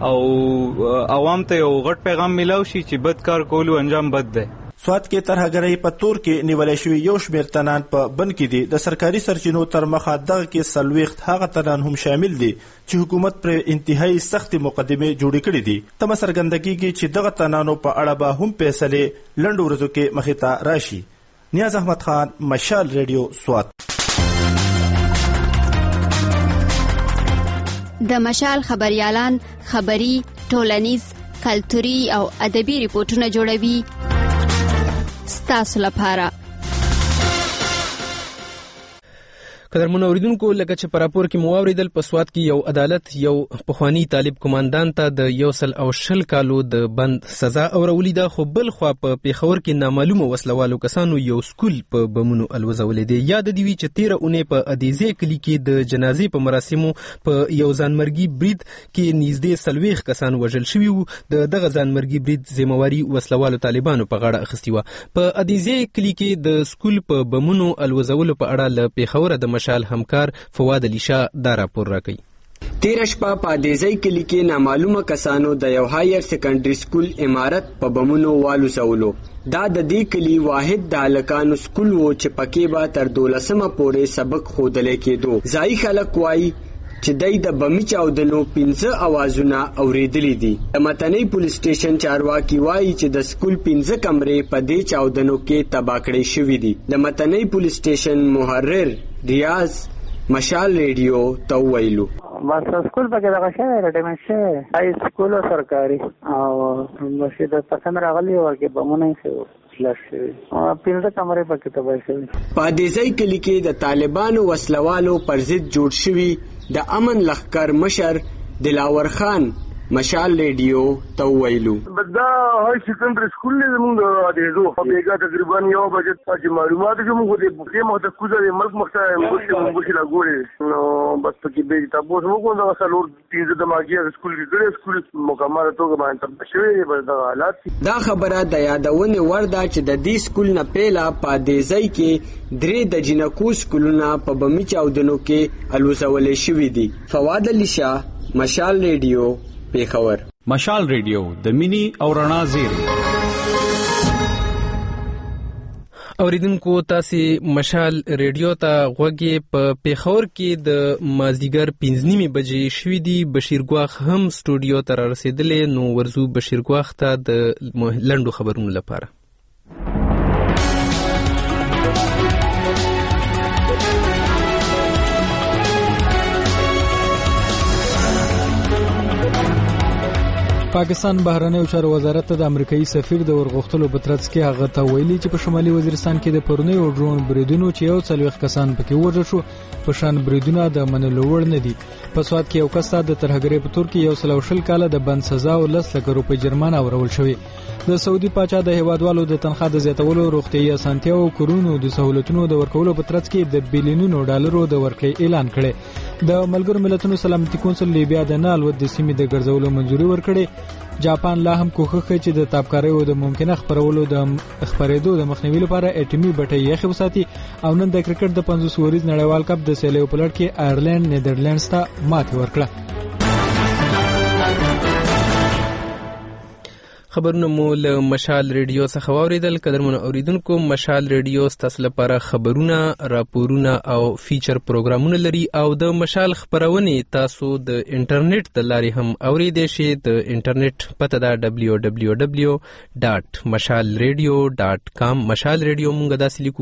او عوام ته یو غټ پیغام میلاو شي چې بد کار کولو انجام بد دی. سوات کې ترهګرۍ په تور کې نیولې شوي یو شمیر تنان په بند کې دي. د سرکاري سرچینو تر مخه دغه کې 40 هغه تنان هم شامل دي چې حکومت پر انتهایی سختې مقدمې جوړې کړې دي. تمه څرګنده کېږي چې دغه تنانو په اړه به هم فیصلې لنډو ورځو کې مخې ته راشي. نیاز احمد خان، مشال ریډیو، سوات. د مشال خبريالان خبري، ټولنیز، کلتوري او ادبي ریپورتونه جوړوي ستاسو لپاره. قدرمن اوریدونکو، لکه چې په راپور کې مو واوریدل، په سوات کې یو عدالت یو پخوانی طالب کمانډان ته د 120 کالو د بند سزا اورولې ده، خو بل خوا په پیښور کې نامعلومه وسلوالو کسانو یو سکول په بمونو الوزولې دي. یاد دی چې 13 اونۍ په ادیزه کلی کې د جنازې په مراسمو په یو ځانمرګي برید کې نږدې 40 کسان وژل شوي وو. دغه ځانمرګي برید ذمہواری وسلوالو طالبانو په غاړه اخیستې وه. په ادیزه کلی کې د سکول په بمونو الوزولو په اړه له پیښور د مشال همکار فواد علی شاه دا راپور راکړي. تیر شپه په ادیزه کلی کې نامعلومه کسانو د یو هایر سیکنډري سکول عمارت په بمونو والوزولو. دا د دې کلی واحد د هلکانو سکول و چې پکې به تر 12مه پورې سبق ښودلی کېدو. ځایي خلک وایي چې دای د بمی چاودنو 15 اوازونه اوریدلي دي. د متنی پولیس سټیشن چارواکي وایي چې د سکول 15 کمرې په دې چاودنو کې تباه کړې شوې دي. د متنی پولیس سټیشن محرر ریاض مشال ریډیو ته ویلو بس سکول پکې دغه شی رټمنټ شوی هاي سکول سرکاري او مشه د پسند راغلی ورکه بمونه شي پینځه کمرې پکې تباه شوی. په دې ځای کې د طالبانو وسلوالو پر ضد جوړ شوی د امن لخر مشر دلاور خان مشال ریډیو ته ویلو دا هاي سیکنډري سکول نه موږ د دې په بیګه تقریبا یو بجټ چې معلومات چې موږ د په مخ د کوزه ملک مخته موږ لا ګوري نو بس پکې به تاسو موږ دا سلور تیز د ماګي سکول کې سکول مکمل توګه باندې شوی به د حالات. دا خبره د یادونه ورده چې د دې سکول نه پیلا په دې ځای کې 3 د جنکو سکولونه په بمی چاودنو کې الوزولې شوې دي. فواد علی شاه، مشال ریډیو، پیښور. مشال ریډیو د مینی او رڼا زیری. اوریدونکو تاسو مشال ریډیو ته غوږی په پیښور کې د مازدیګر 5:30 بجې شوې دي. بشیر ګواخ هم سټوډیو ته رسیدلې. نو ورزو بشیر ګواخ ته د لندو خبرونو لپاره. پاکستان بهرنیو چارو وزارت د امریکایي سفیر د ورغښتلو په ترڅ کې هغه ته ویلي چې په شمالي وزیرستان کې د پرونیو ډرون بریدونو چې یو 40 کسان پکې وژل شو په شان بریدونه د منلو وړ نه دي. په سواد کې یو کس ته د ترهګرۍ په تور کې 120 کاله د بند سزا او 10 لک روپۍ جرمانه ورول شوې. د سعودي پاچا د هیوادوالو د تنخواه د زیاتولو، روغتیايي اسانتیا او کورونو د سہولتونو د ورکولو په ترڅ کې د بلینونو ډالرو د ورکړې اعلان کړي. د ملګرو ملتونو سلامتي کونسل لیبیا د نالود د سیمې د ګرځولو منځوري ورکړي. جاپان لا هم کوښښ کوي چې د تابکارۍ او د ممکنه خبرولو د خبرېدو د مخنیوي لپاره اټومي بټۍ یخ وساتي. او نن د کرکټ د 50 وریز نړیوال کپ د سیالیو په لړ کې آیرلند نیدرلینډز ته ماتې ورکړه. خبرونه مو له مشال ریډیو څخه واوریدل. قدرمنو اوریدونکو، مشال ریډیو ستاسو لپاره خبرونه، راپورونه او فیچر پروګرامونه لري او د مشال خبرونه تاسو د انټرنیټ د لارې هم اوریدئ شئ. د انټرنیټ پته دا www.mashalradio.com. مشال ریډیو مونږ داسې لیکو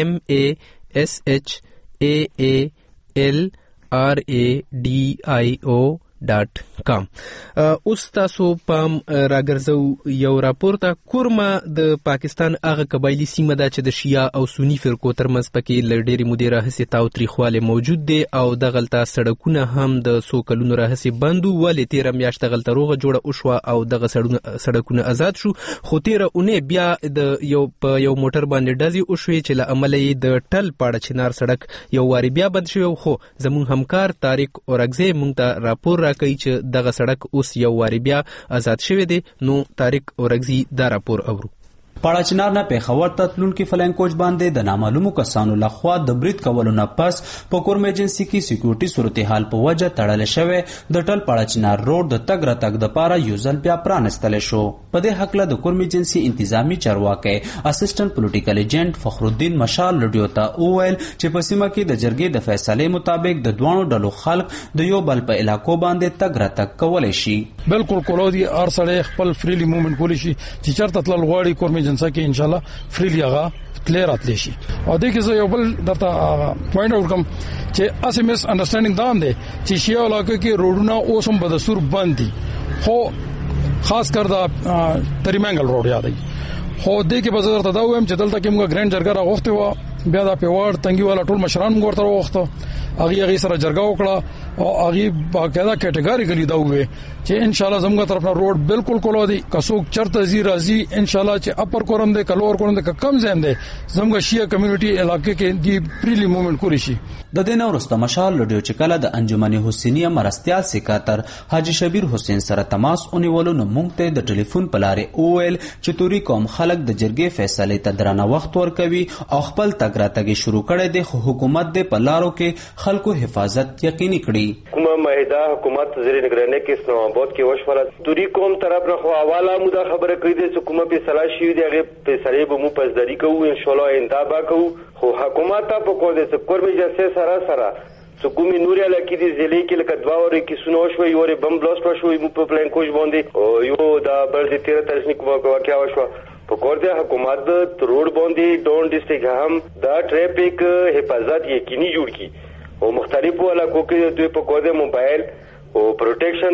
MASHALRADIO.com. اوس تاسو پام راګرځو یو راپورته. کورما د پاکستان هغه قبایلی سیمه ده چې د شیعه او سنی فرقو ترمنځ پکې لړډېری مودې راهیسې تاوتریخوالی موجود دی او دغلته سړکونه هم د څو کلونو راهیسې بند وو. ولې تیره میاشت دغلته روغه جوړه وشوه او دغه سړکونه آزاد شو، خو تیره اونۍ بیا د یو موټر باندې ډزې وشوې چې له امله یې د ټل پاړه چنار سړک یو واري بیا بند شوی. خو زموږ همکار طارق اورګزی موږ ته راپور راکوي چې دغه سړک اوس یو واري بیا آزاد شوی دی. نو طارق اورګزی دا راپور اورو. پاړاچنار نه پیښور ته تلونکي فلاین کوچ باندې د نامعلومو کسانو لخوا د برید کولو نه پس په کورم ایجنسی کې سکیورټي صورتحال په وجه تړل شوی د ټل پاړاچنار روډ د تګ راتګ د پاره یو ځل بیا پرانستل شو. په دې حق له د کورم ایجنسی انتظامی چارواکي اسسټنټ پولیټیکل ایجنټ فخر الدین مشال رډیو ته وویل چې په سیمه کې د جرګې د فیصلې مطابق د دوانو ډلو خلک د یو بل په علاقو باندې تګ راتګ کولای شي. بالکل کولودي ارسله خپل فریلی موومېنټ کولی شي چې چرته تل غواړي کورم ایجنسی کې ان شاء الله فریلی هغه کلیر اتلی شي. او دې کې زه یو بل درته پوینټ آوټ کوم چې اس ام اس انډرستانډینګ دا هم دی چې شیعه علاقې کې روډونه اوس هم بدسور بند دي، خو خاص کر دا تریمنګل روډ یادای. خو دې کې به زه درته دا وایم چې دلته کې موږ ګرانډ جرګه راغوښته و، بیا دا پیوړ تنګي والا ټول مشران موږ ورته وغوښته، هغه سره جرګه وکړه او هغه باقاعده کټګوریکلی دا وې چې ان شاء الله زموږ طرف نه روډ بالکل کولو دي. کڅوک چرته زی راځي ان شاء الله چې اپر کورم دې کلور کورم دې کم زم دې زموږ شیعه کمیونټي علاقې کې دی پریلی موومېنټ کولی شي. د دین اورسته مشال لډیو چې کله د انجمن حسینیه مرستيال سکاتر حاجی شبیر حسین سره تماس اونیولو نو مونږ ته د ټلیفون په لارې اویل چې توري قوم خلک د جرګې فیصله ته درانه وخت ورکوي او خپل تګ راتګ شروع کړي دي، خو حکومت دې په لارو کې خلکو حفاظت یقیني کړي. کومه ماهده حکومت زیر نگرانی کې اسلام آباد کې وشوله توري قوم طرف نه خو حواله مودا خبره کوي چې کومه په صلاح شي دی هغه په سره به مو پزداري کوو ان شاء الله انتابا کوو. خو حکومت ته په کوم دې کورمي جلسه سره سکومي نوري علاقې دې ضلع کې لکه دوا ورې کې سونو شوې یو بم بلاست شوې مو په پلان کوچ باندې او یو دا برځ 13 تاریخ کو واقعیا وشو په کور دې حکومت روډ باندې ډون ډیسټریکټ هم دا ټریفیک حفاظت یقیني جوړ کی او مختلفو علاقو کې دوی په کور دې موبایل او پروټیکشن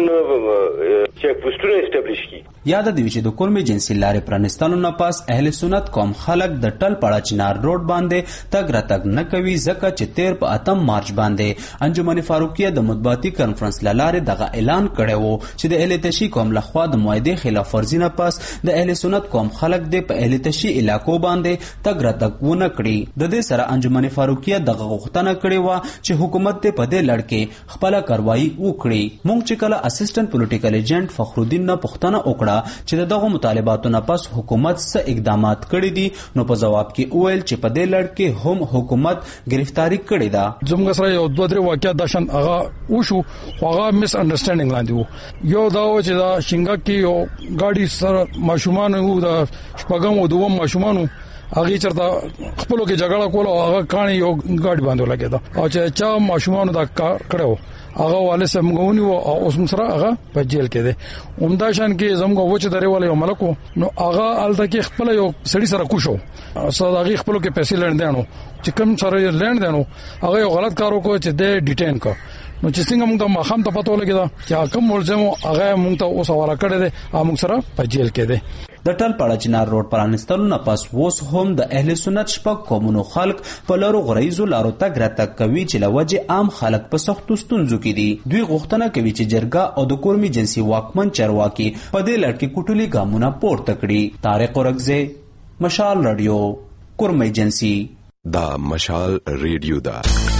چیک پوسټونه اسټابلیش کی. یاد دی چې د کورم ایجنسی لارې پرانستلو نه پاس اهل سنت قوم خلک د ټل پاړاچنار روډ باندې تګ راتګ نه کوي ځکه چې 13 په اتم مارچ باندې انجمن فاروقیه د مطبوعاتي کانفرنس لاره دغه اعلان کړی وو چې د اهل تشی قوم لخوا د معاهده خلاف ورزي نه پاس د اهل سنت قوم خلک د په اهل تشی علاقو باندې تګ راتګ ونه کړي. د دې سره انجمن فاروقیه دغه غوښتنه کړې و چې حکومت ته په دې لړ کې خپل کاروایی وکړي. مونږ چې کله اسسټنټ پولیټیکل ایجنټ فخر الدین نه پوښتنه وکړه چې دغه مطالباتو نه پس حکومت څه اقدامات کړي دي نو په جواب کې وویل چې په دې لړ کې هم حکومت گرفتاری کړې ده. زموږ سره یو دوه درې واقعیت داشن هغه وشو، هغه مس انډرستانډینګ لاندې وو. یو دا و چې دا شینګا کې یو ګاډي سره ماشومان وو، دا شپږم او دوم ماشومان هغه چرته خپلو کې جګړه کوله او هغه کانی یو ګاډي باندې لګیدا او چې چا ماشومان دا کړو هغه والے سمګونی او اوس مسره هغه په جیل کې دي عمدا شان کې زموږ وچه درې والے یو ملکو نو هغه الته کې خپل یو سړي سره کوشو صداقي خپل کې پیسې لندانو چې کوم سره لندانو هغه یو غلط کار وکړ چې د ډیټین کا نو چې څنګه موږ ته مخام ته پته ولګیدا چې کوم ملزم هغه موږ ته اوس حواله کړی دی موږ سره په جیل کې دی. د ټل پاړه چنار روډ پرانستلو نه پس اوس هم د اهل سنت شپږ قومونو خلک په لارو غریزو لارو تګ راتګ کوي چې لوجه عام خلک په سختو ستونزو کې دي. دوی غوښتنه کوي چې جرګه او د کورمي جنسي واکمن چارواکي په دې لړ کې کوټلي ګامونه پورته کړي. طارق اورګزے، مشال رادیو، کورمي جنسي. دا مشال ریډیو دا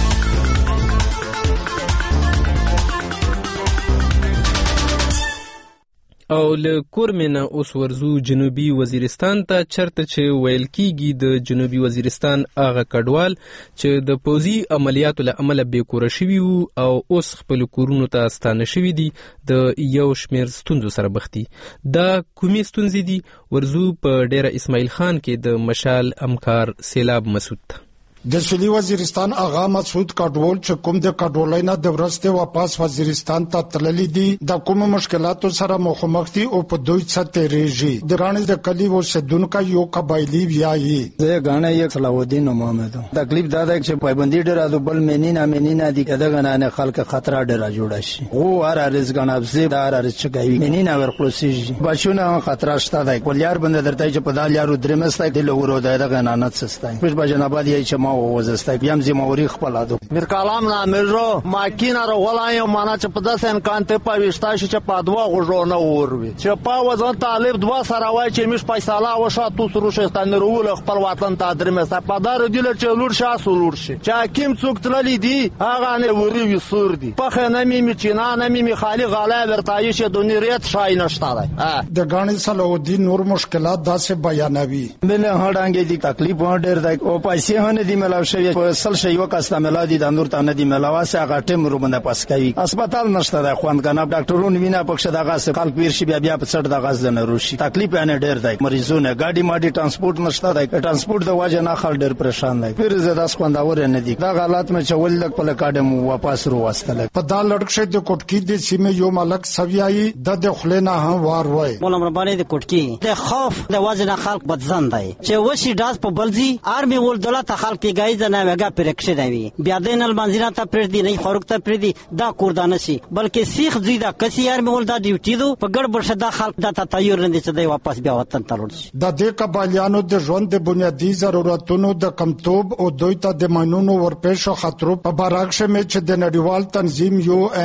او له کورمنه اوس ورزو جنوبي وزیرستان ته چرته چې ویل کیږي د جنوبي وزیرستان هغه کډوال چې د پوزي عملیاتو له امله بیکوره شوي وو او اوس خپل کورونو ته ستانه شوي دي د یو شمیر ستونزو سره مخ دي. دا کومې ستونزې دي؟ ورزو په ډیره اسماعیل خان کې د مشال همکار سیلاب مسعود د سویلي وزیرستان آغا مسعود کډوال چې کوم د کډوالۍ نه د ورسته واپس وزیرستان ته تللی دي د کوم مشکلاتو سره مخامخ دي او په دوی څه تیریږي. د غاڼې د کلی اوسیدونکو یو قبایلی ویایي زه غاڼې یک صلاح الدین محمد تکلیف دا ده چې پابندي ډېر د بل مینینا دي د غاڼې خلک خطر ډېر جوړ شي او هر رزګان ابزي دا هر چګوي مینینا ورخلوسي بچونه خطر شته ده کلیار بند درته چې په دال یارو درمسته د لورو د غاڼې سستای پښ بجناباد یې چې وزسته بیم زموري خپل ادو میر کلام نامل رو ماکینه رو ولای معنا چې په داس امکان ته پويشتا شي چې په دوا غوژونه وروي چې په وزن طالب دوا سره وای چې مش پیساله وشه تو سرو شستان رول خپل وطن ته درمسته په دار دی چې لور شاسو لور شي چې حکیم څوک تللی دی هغه نه وری وسور دی په خنه می چینا نه می خالی غاله ورتای شه دونیریت شای نشته د غاڼې صلاح الدین نور مشکلات داسې بیانوي بل هډانګې دي تکلیف ډېر دی او پیسې هنه دی ملاو شوی په سل شي وکاسته ملادي د نور ته نه دی ملاواسه هغه ټیم روبنه پاس کوي هسپتال نشته د خوان کنه ډاکټرونو وینا پکښه دغه سکال پیر شي بیا په څړ دغه ځنه روشي تکلیف نه ډېر دی مریضونه گاډي ماډي ترانسپورت نشته دی ترانسپورت د واجه نه خل ډېر پریشان دی پیر زدا خوندور نه دی دا حالات مې چول لک په لکاډم واپس رو واستل په دا لړکشه د کوټکی د سیمه یو ملک سویایي د خلینه هم وار وای مولا رباني د کوټکی د خوف د واجه نه خلق بدزن دی چې وشي داس په بلزي آرمي ول دولت خلق کې گایز نه وګه پرکشه دی بیا د نل منځنه ته پر دی نه فاروق ته پر دی دا کوردانه شي بلکې سیخ زیدا کسي یار مول دا ډیوټي دو په ګډ برشدا خلق دا تطیر نه دي چې دی واپس بیا وطن ته ورشي د دې قبایلیانو د ژوند د بنیادی ضرورتونو د کمتوب او دوی ته د مانونو ورپېښو خطرو په برعکس مې چې د نړیوال تنظیم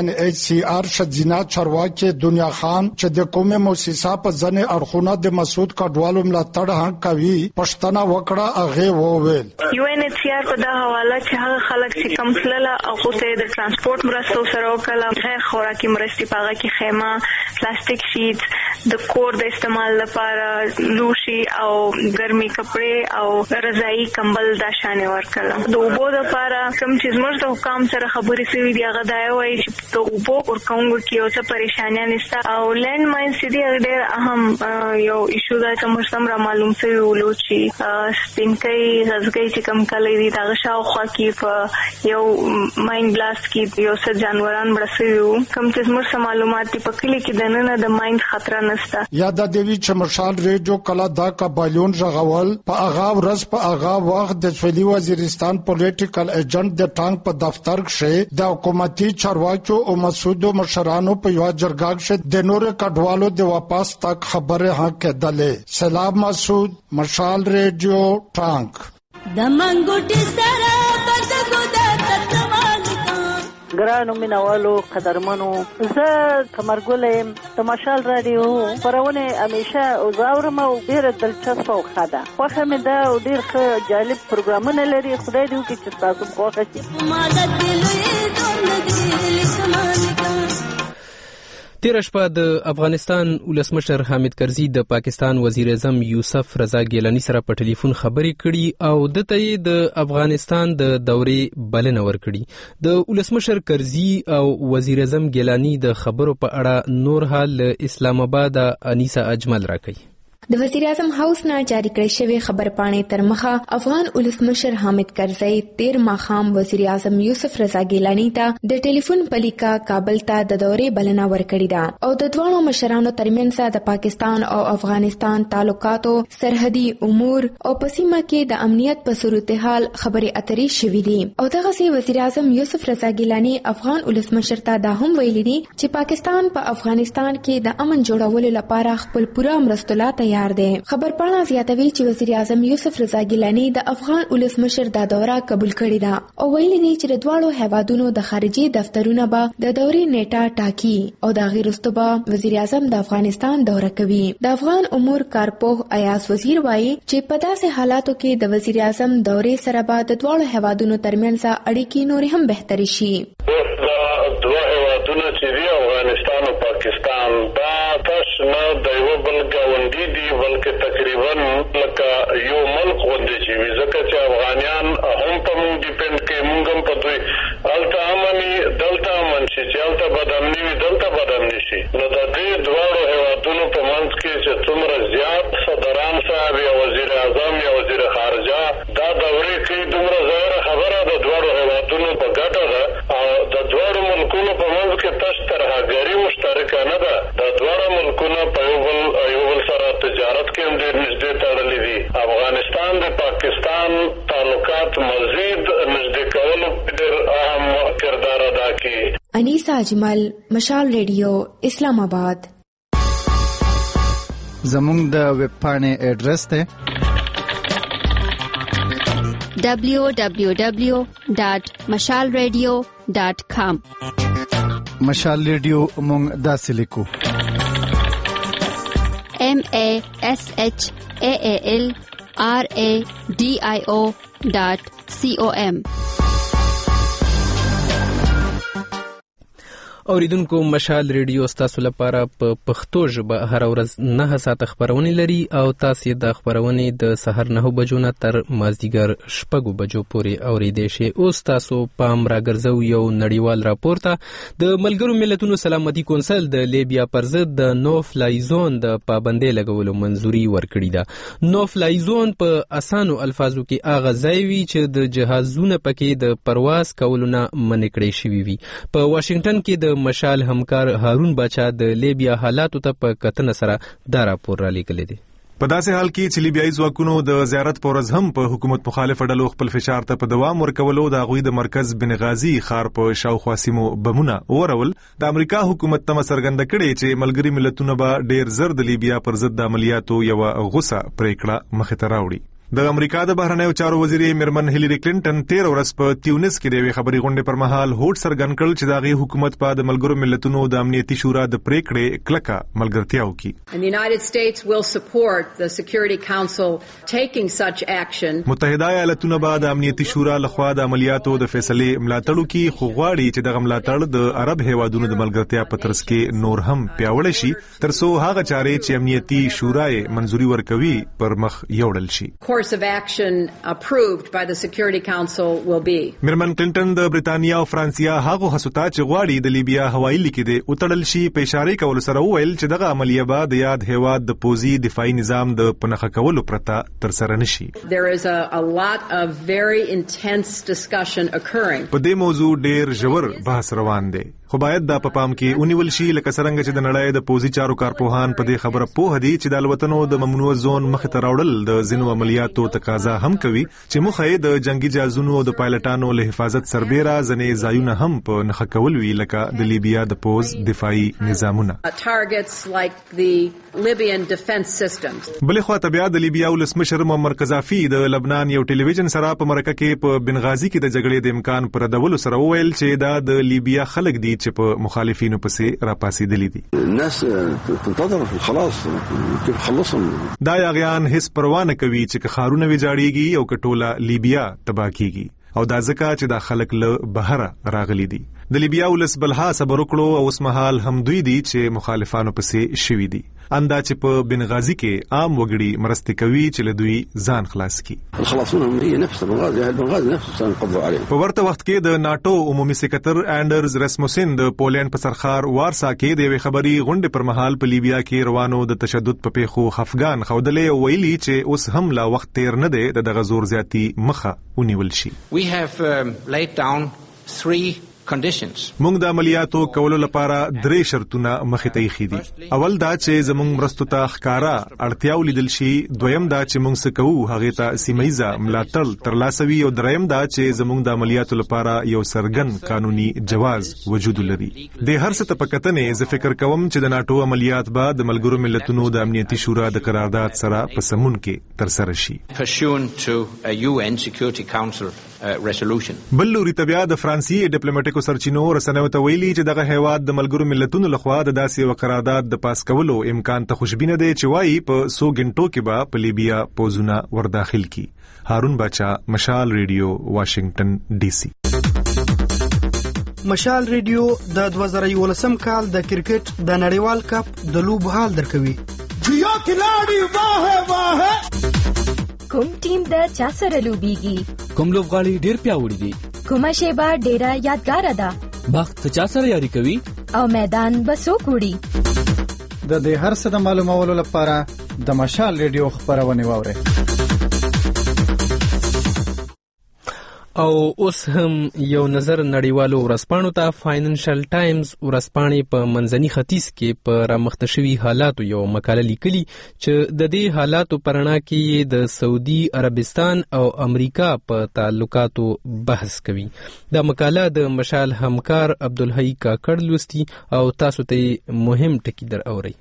UNHCR شذینا چارواکي دنیا خان چې د کومه موسسه په ځنه اړخونه د مسعود کډوالو ملاتړ هم کوي پښتنه وکړه هغه وویل UNHCR په دا حواله چې هغه خلک چې کم تلله او ته د ترانسپورت مرستو سره وکړه غیر خوراکي مرستې پاغه کې خیمه پلاستیک شیټ د کور د استعمال لپاره لوشي او ګرمي کپڑے او رضاعي کمبل دا شانه ورکړه د اوبو لپاره کوم چې زموږ د حکام سره خبرې شوې دي هغه دا وایي چې د اوبو ورکوونکو کې اوسه پریشانه نشته او لینډ ماینز دي ډېر اهم یو ایشو دا چې موږ سم را معلوم شوی ولو چې سپینکۍ غزګۍ چې کم کلی دي دا شاوخوا کې په یو ماین بلاست کې یو څه جانوران برسوي کوم چې موږ معلومات په کلی کې د نن د ماین خطر نشته یاد دیوی چې مشال ریډیو کلا دا قبایلون ژغول په اغا ورځ په اغا وخت د سویلي وزیرستان پولیټیکل ایجنټ د ټانک په دفتر کې د حکومتي چارواکو او مسعودو مشرانو په یو جرګه کې د نور کډوالو د واپس تک خبره ها کېدلې. سلام مسعود، مشال ریډیو ټانک. د منګوټي سره بدګو د تتمالکا ګرانو مینوالو قدرمنو زه کمرګولم د مشال رادیو پرونه همیشه اوزاورم او ډیر دلچسپ او خاده خوخه مې دا او ډیر ښه جالب پروګرامونه لري خدای دې وکړي چې تاسو خوښ شي ما د دلې دون دې لیکمانکا. تیره شپه د افغانستان ولسمشر حامد کرزي د پاکستان وزیر اعظم یوسف رضا ګیلانی سره په ټلیفون خبرې کړي او دته یې د افغانستان د دورې بلنه ورکړي. د ولسمشر کرزي او وزیر اعظم ګیلانی د خبرو په اړه نور حال اسلام آباد انیسا اجمل راکړي. د وزیر اعظم هاوس نه جاری کړی شوی خبرپاڼې تر مخه افغان ولسمشر حامد کرزی 13 ماښام وزیر اعظم یوسف رضا ګیلانی ته د ټلیفون په لیکه کابل ته د دورې بلنه ورکړې ده او د دواړو مشرانو ترمنځ د پاکستان او افغانستان تعلقاتو، سرحدي امور او په سیمه کې د امنیت په صورتحال خبرې اترې شوې دي. او دغسې وزیر اعظم یوسف رضا ګیلانی افغان ولسمشر ته دا هم ویلي دي چې پاکستان په افغانستان کې د امن جوړولو لپاره خپل پوره مرستو لا تیار دی. خبرپاڼه زیاتوي چې وزیر اعظم یوسف رضا ګیلانی د افغان ولسمشر دا دوره قبول کړې ده او ویلي دي چې د دواړو هیوادونو د خارجي دفترونه به د دورې نیټه ټاکي او د هغې وروسته به وزیر اعظم د افغانستان دوره کوي. د افغان امور کارپوه ایاز وزیر وایي چې په داسې حالاتو کې د وزیر اعظم دورې سره به د دواړو هیوادونو ترمنځ اړیکې نورې هم بهترې شي. دوه هیوادونه چې دی افغانستان او پاکستان دا تاسو نه د یو بل ګاونډي دي بلکې تقریبا لکه یو ملک غوندې چې وي ځکه چې افغانیان هم په موږ ډیپند کوي موږ هم په دوی هلته امني دلته امن شي چې هلته بدامني وي دلته بدامني شي. نو د دې دواړو هیوادونو په منځ کې چې څومره زیات صدران صاحب یا وزیر اعظم یا وزیر خارجه دا دورې کوي دومره ظاهره خبره د دواړو هیوادونو په ګټه ده او د دواړو ملکونو په منځ کې تش ترهګري مشترکه نه ده. د دواړو ملکونو په یو بل سره تجارت کې هم ډېر نږدې تړلي دي. افغانستان د پاکستان تعلقات مزید نږدې کولو ډېر اهم کردار ادا کوي. انیسا اجمل، مشال ریډیو، اسلام آباد. زمونږ د ویب پاڼې ایډرس دی www.mashalradio.com. مشال ریډیو مونږ داسې لیکو MASHALRADIO.com. اوریدونکو مشال ریډیو ستاسو لپاره په پښتو ژبه هر ورځ 9 ساعت خبرونه لري او تاسو د خبرونه د سحر 9 بجو نه تر مازدیګر 6 بجو پورې اوریدئ شئ. اوس تاسو پام راګرځو یو نړیوال راپور ته. د ملګرو ملتونو سلامتي کونسل د لیبیا پر ضد د نو فلای زون د پابندۍ لګولو منځوري ورکړې ده. نو فلای زون په اسانو الفاظو کې هغه ځای وي چې د جهازونو پکې د پرواز کولو نه منع کړی شوی وي. په واشنگټن کې د مشال همکار هارون باچا د لیبیا حالاتو ته په کتنه سره دا راپور را لیکلی دی. په داسې حال کې چې لیبیایي ځواکونو د زیارت پر ورځ هم په حکومت مخالف ډلو خپل فشار ته په دوام ورکولو د هغوی د مرکز بنغازي ښار په شاوخوا سیمو بمونه ورول، د امریکا حکومت تمه څرګنده کړې چې ملګري ملتونه به ډېر زر د لیبیا پر ضد د عملیاتو یوه غوسه پریکړه مخې ته راوړي. د امریکا د بهرنیو چارو وزیر میرمن هیلری کلینټن 13 ورځ په تیونس کې د یوې خبري غونډې پر مهال هوډ څرګند کړ چې د هغې حکومت په د ملګرو ملتونو د امنیتي شورا د پریکړې کلکه ملګرتیا وکړي. متحده ایالاتونه به د امنیتي شورا لخوا د عملیاتو د فیصلې ملاتړ وکړي، خو غواړي چې دغه ملاتړ د عرب هیوادونو د ملګرتیا په ترڅ کې نور هم پیاوړی شي ترڅو هغه چارې چې امنیتي شورا یې منځوري ورکوي پر مخ یوړل شي. Of action approved by the Security Council will be. میرمن کلینټن د بریتانیا او فرانسیا هغه هڅو چې غواړي د لیبیا هوایي لیکې د وتړل شي په اشاره کول سره وویل چې دغه عملیه به د یاد هیواد د پوزي دفاعي نظام د پنهخه کولو پرته تر سره نشي. There is a lot of very intense discussion occurring. په دې موضوع ډېر ژور بحث روان دی، خو باید دا په پام کې ونیول شي لکه څنګه چې د نړۍ د پوزي چارو کارپوهان په دې خبره پوه دي چې د الوتنو د ممنوع زون مخې ته راوړل د ځینو عملیاتو تقاضا هم کوي چې مخه یې د جنگي جهازونو او د پایلټانو له حفاظت سربیره ځینې ځایونه هم په نښه کول وي لکه د لیبیا د پوز دفاعي نظامونه. بلې خواته بیا د لیبیا ولسمشر معمر قذافي د لبنان یو ټلویزیون سره په مرکه کې په بنغازي کې د جګړې د امکان پر ردولو سره وویل چې دا د لیبیا خلک دي چې په مخالفینو پسې راپاسېدلي دي. الناس تنتظر خلاص كيف خلصهم. دا یاغیان هیڅ پروا نه کوي چې ښارونه ویجاړيږي او کټوله لیبیا تباه کیږي، او دا ځکه چې دا خلک له بهره راغلي دي. د لیبیا ولس بلها صبر وکړو او اوس مهال هم دوی دي چې مخالفانو پسې شوي دي. اندا چې په بنغازي کې عام وګړي مرستې کوي چې له دوی ځان خلاص کړي. خلاصونهم هي نفس بنغازي نفسه سنقضوا عليهم. په ورته وخت کې د ناتو عمومي سکرټر انډرز رسموسن د پولند په سرخار وارسا کې د یوې خبري غونډې پر مهال په لیبیا کې روانو د تشدد په پیښو خفګان خودلې او ویلي چې اوس هم لا وخت تیر نه دی دغه زور زیاتی مخه ونیول شي. We have laid down 3 conditions. موږ د عملیاتو کولو لپاره 3 شرطونه مخې ته ایښي دي. اول دا چې زموږ مرستو ته ښکارا اړتیاو لیدل شي، دویم دا چې موږ څه کوو هغه ته سیمایزه ملاتړ ترلاسه وي، او دریم دا چې زموږ د عملیاتو لپاره یو سرګن قانوني جواز وجود لري. د هر څه ته پکتنې زه فکر کوم چې د ناتو عملیات به د ملګرو ملتونو د امنیتي شورا د قرارداد سره په سمون کې تر سره شي. Pursuant to a UN Security Council resolution. بل لوري ته بیا د فرانسې ډیپلوماټیکو سرچینو رسنیو ته ویلي چې دغه هیواد د ملګرو ملتونو لخوا د داسې یو قرارداد د پاس کولو امکان ته خوشبینه دی چې وایي په 100 غنټو کې به په لیبیا پوزونه ورداخل کی. هارون باچا، مشال ریډیو، واشنگټن ډي سي. مشال ریډیو د 2011 کال د کرکټ د نړیوال کپ د لوبو حال درکوي. جیا کلاړي واه واه. کوم ټیم د چا سره لوبيږي؟ کوم لوبغاړي ډیر پیاوړي دي؟ کومه شیبه ډیره یادګار ده؟ وخت چا سره یاري کوي؟ او میدان بسو کوړي. د دې هر څه د معلومولو لپاره د مشال ریډیو خبرونه واورئ. او اوس هم یو نظر نړیوالو ورځپاڼو ته. فاینانشل ټایمز ورځپاڼې په منځني ختیځ کې په رامخته شوي حالاتو یو مقاله لیکلي چې د دې حالاتو په رڼا کې د سعودي عربستان او امریکا په تعلقاتو بحث کوي. دا مقاله د مشال همکار عبدالحی کاکړ لوستي او تاسو ته مهم ټکي در اوري.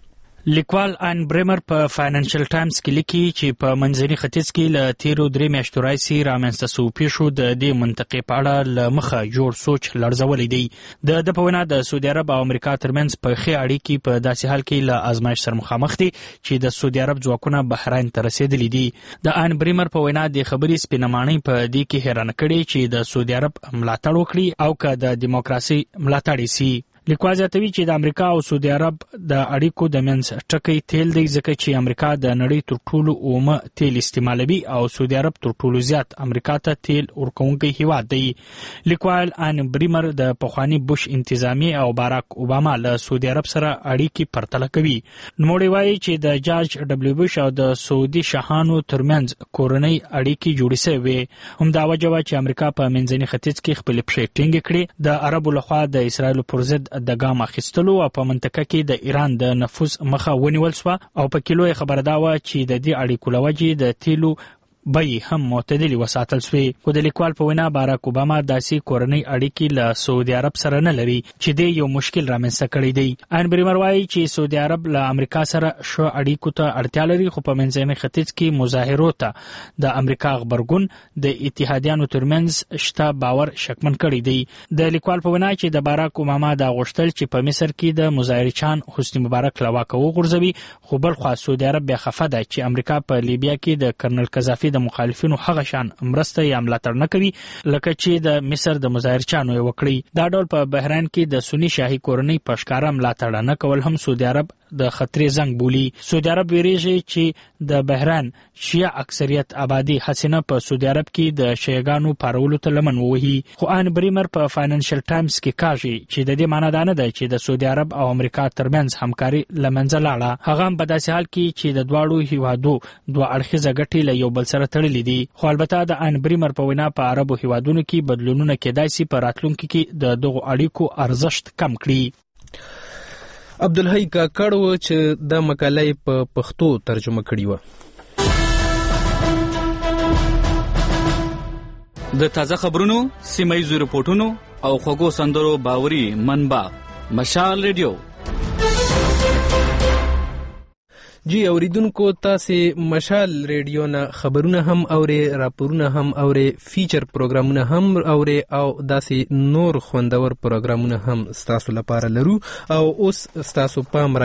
لیکوال آن بریمر په فاینانشل ټایمز کې لیکي چې په منځني ختیځ کې له تیرو 3 میاشتو راهیسې رامنځته شوو پیښو د دې منطقې په اړه له مخه جوړ سوچ لړزولی دی. د په وینا د سعودي عرب او امریکا ترمنځ په ښې اړیکې په داسې حال کې له ازمایښت سره مخامخ دي چې د سعودي عرب ځواکونه بحرین ته رسېدلي دي. د آن بریمر په وینا د خبرې سپینمانۍ په دې کې حیرانه کړې چې د سعودي عرب ملاتړ وکړي او که د دیموکراسي ملاتړ یې سي. لیکوال زیاتوي چې د امریکا او سعودي عرب د اړیکو د منځ ټکی تیل دی، ځکه چې امریکا د نړۍ تر ټولو اومه تیل استعمالوي او سعودي عرب تر ټولو زیات امریکا ته تیل ورکوونکی هیواد دی. لیکوال آن بریمر د پخواني بوش انتظامیه او باراک اوباما له سعودي عرب سره اړیکې پرتله کوي. نوموړی وایي چې د جارج ډبلیو بوش او د سعودي شاهانو ترمنځ کورنۍ اړیکې جوړې شوې. همدا وجه وه چې امریکا په منځني ختیځ کې خپلې پښې ټینګې کړې. د عربو لخوا د اسرائیلو پر ضد د ګام اخیستلو او په منطقه کې د ایران د نفوذ مخه ونیول شوه، او په کې لویه خبره دا وه چې د دې اړیکو له وجې د تیلو بیې هم معتدلې وساتل شوې. خو د لیکوال په وینا باراک اوباما داسې کورنۍ اړیکې له سعودي عرب سره نه لري چې د یو مشکل رامنځته کړی دی. آن بریمر وایي چې سعودي عرب له امریکا سره ښه اړیکو ته اړتیا لري، خو په منځني ختیځ کې مظاهرو ته د امریکا غبرګون د اتحادیانو ترمنځ شته باور شکمن کړی دی. د لیکوال په وینا چې د باراک اوباما دا غوښتل چې په مصر کې د مظاهرچان حسني مبارک له واکه وغورځوي، خو بل خوا سعودي عرب بیا خفه ده چې امریکا په لیبیا کې د کرنل قذافي د مخالفینو هغه شان مرسته یا ملاتړ نه کوي لکه چې د مصر د مظاهرچانو یې وکړي. دا ډول په بحرین کې د سنی شاهي کورنۍ په ښکاره ملاتړ نه کول هم سعودي عرب د خطرې زنګ بولي. سعودي عرب ویریږي چې د بحرین شیعه اکثریت آبادی حسینه په سعودي عرب کې د شیعګانو پارولو ته لمن ووهي. خو آن بریمر په فاینانشل ټایمز کې کاږي چې د دې معنی دا نه ده چې د سعودي عرب او امریکا ترمنځ همکاري له منځه لاړه. هغه هم په داسې حال کې چې د دواړو هیوادو دوه اړخیزه ګټې له یو بل سره تړلې دي. خو البته د آن بریمر په وینا په عربو هیوادونو کې بدلونونه کېدای شي په راتلونکي کې د دغو اړیکو ارزښت کم کړي. عبدالحی کاکړ و چې دا مقاله په پښتو ترجمه کړې وه. د تازه خبرونو، سیمه‌ییزو رپورټونو او خوږو سندرو باوري منبع مشال ریډیو. جی اوریدونکو تاسې مشال ریډیو نه خبرونه هم اورئ، راپورونه هم اورئ، فیچر پروګرامونه هم اورئ او داسې نور خوندور پروګرامونه هم ستاسو لپاره لرو. او اوس ستاسو پام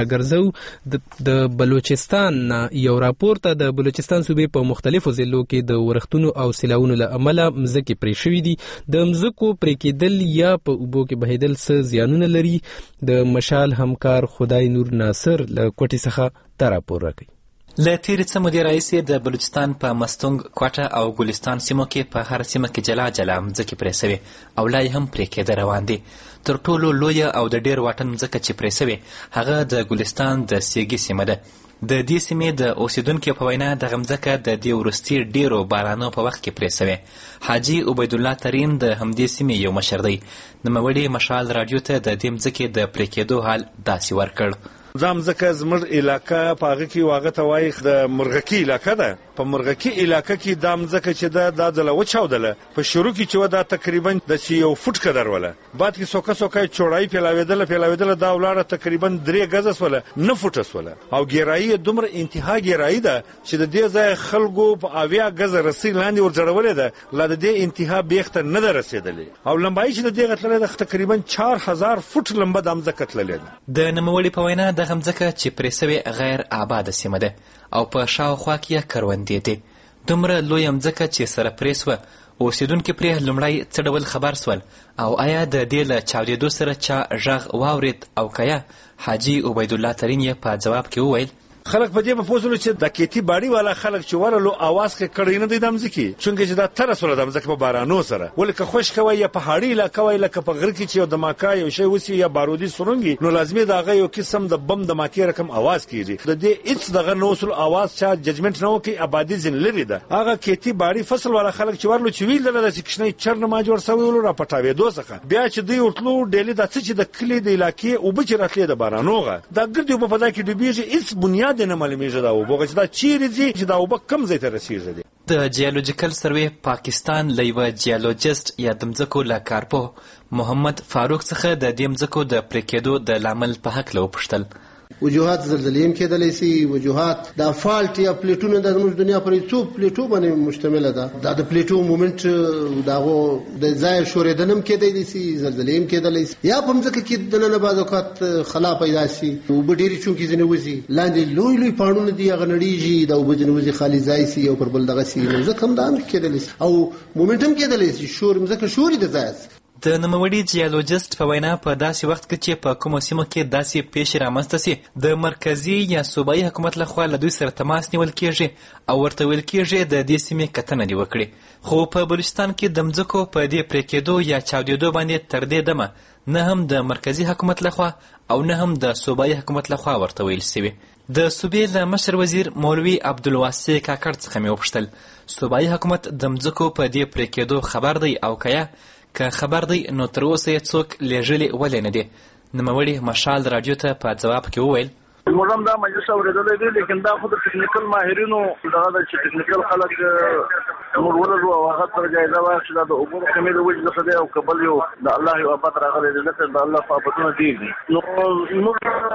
راګرځو د بلوچستان نه یو راپور ته. د بلوچستان صوبې په مختلفو ضلعو کې د ورښتونو او سیلاونو له امله مځکې پرې شوي دي. د مځکو پرې کېدل یا په اوبو کې بهیدل څه زیانونه لري؟ د مشال همکار خدای نور ناصر له کوټې څخه دا راپور راکوي. له تېرې څه مودې راهیسې د بلوچستان په مستونګ، کوټه او ګلستان سیمو کې په هر سیمه کې جلا جلا مځکې پرې سوې او لا یې هم پرې کېده روان دي. تر ټولو لویه او د ډېر واټن مځکه چې پرې سوې هغه د ګلستان د سیګي سیمه ده. د دې سیمې د اوسیدونکو په وینا دغه مځکه د دې وروستي ډېرو بارانو په وخت کې پرې سوې. حاجي عبیدالله ترین د همدې سیمې یو مشر دی. نوموړي مشال راډیو ته د دې مځکې د پرې کېدو حال داسې ورکړ. دا مځکه زموږ علاقه په هغه کې واغه ته وایي د مرغکي علاقه ده. په مرغکي علاقه کې دا مځکه چې ده دا ځله وچاودله. په شروع کې چې دا تقریبا د 1 فوټ قدر وله، بعد کې سوکه چوړای پیلاوېدله دا ولاړه تقریبا 3 غزه سوله، 9 فوټه سوله. او ګیرایي دومره انتها ګیرایي ده چې د دې ځای خلکو په 80 غزه رسۍ لاندې ورځړولې ده، لا د دې انتها بیخته نه ده رسېدلې. او لمبایي چې د دې غتلې ده تقریبا 4000 فوټ لمبه د مځکه تللې ده. د نوموړي په وینا دغه مځکه چې پرې سوې غیر آباده سیمه ده او په شاوخوا کې یې کروندې دي. دومره لویه مځکه چې سره پرې سوه، اوسیدونکي پرې لومړی څه ډول خبر سول او آیا د دې له چاودېدو سره چا غږ واورېد او که یا؟ حاجي عبیدالله ترین یې په ځواب کې وویل خلک په دې په پوسلو چې د کیتی باډي والا خلک چې ورلو आवाज کې کړی نه دی د مځکې، چونکه چې دا تر سره د مځکې په بارانو سره ولکه خوش کوي یا په هاړي علاقه وای لکه په غر کې چې د ماکا یو شی وسی یا بارودي سرنګي، نو لازمي دا غي یو قسم د بم د ماکي رقم आवाज کیږي. د دې هیڅ دغه نوصل आवाज چا ججمنت نه وکي آبادی زین لري ده. هغه کیتی باډي فصل والا خلک چې ورلو چې ویل د سکشنې چرنه ما جوړ سوی ول را پټاوي دوسخه بیا چې دوی ورتلو ډیلی د څه چې د کلی د علاقې او بچ راتلې د بارانوغه دا ګردي په پدا کې ډوبېږي، هیڅ بنیاد نه معلومیږي او بوغه دا چیرې دي چې دا وب کم ځای ته رسیږي. د جیولوجیکل سروې پاکستان لیوه جیولوجیست یا د مځکو له کارپوه محمد فاروق څخه د دې مځکو د پرې کېدو د لامل په هکله وپوښتل. وجوهات زلزلې هم کېدلی سي، وجوهات د فالټ یا پلیټونو د زموږ دنیا پرې څو پلیټو باندې مشتمله ده. دا د پلیټو مومنټ دغه د ځای شورېدنه هم کېدلی سي، زلزلې هم کېدلی سي، یا په مځکه کې د نن بعد اوقات خلا پیدا سي. اوبه ډېرې چونکې ځینې وځي لاندې لوی لوی پاڼونه دي هغه نړېږي، د اوبه ځینې وځي خالي ځای سي او پر بل دغه سي. مځکه هم دا هم کېدلی سي او مومنټ هم کېدلی سي، شور مځکه شوري د ځای. د نوموړي جیولوجیست په وینا په داسې وخت کې چې په کومو سیمو کې داسې پیښې رامنځته سي د مرکزي یا صوبایي حکومت لخوا له دوی سره تماس نیول کېږي او ورته ویل کېږي د دې سیمې کتنه دې وکړي. خو په بلوچستان کې د مځکو په دې پرې کېدو یا چاودېدو باندې تر دې دمه نه هم د مرکزي حکومت لخوا او نه هم د صوبایي حکومت لخوا ورته ویل سوي. د صوبې له مشر وزیر مولوي عبدالواسع کاکړ څخه مې وپوښتل صوبایي حکومت د مځکو په دې پرې کېدو خبر دی او که خبر دی نو تر اوسه یې څوک لیږلي ولې نه دي؟ نوموړي مشال راډیو ته په ځواب کې وویل موږ هم دا مجلس اورېدلی دی، لیکن دا خو د ټکنیکل ماهرینو دغه ده چې ټکنیکل خلک موږ ولرو او هغه سره جایزه واخلي چې دا د اوبو د کمې د وجې څخه دی او که بل یو د الله یو آفت راغلی دی، ځکه د الله په آفتونه ډېر دي. نو موږ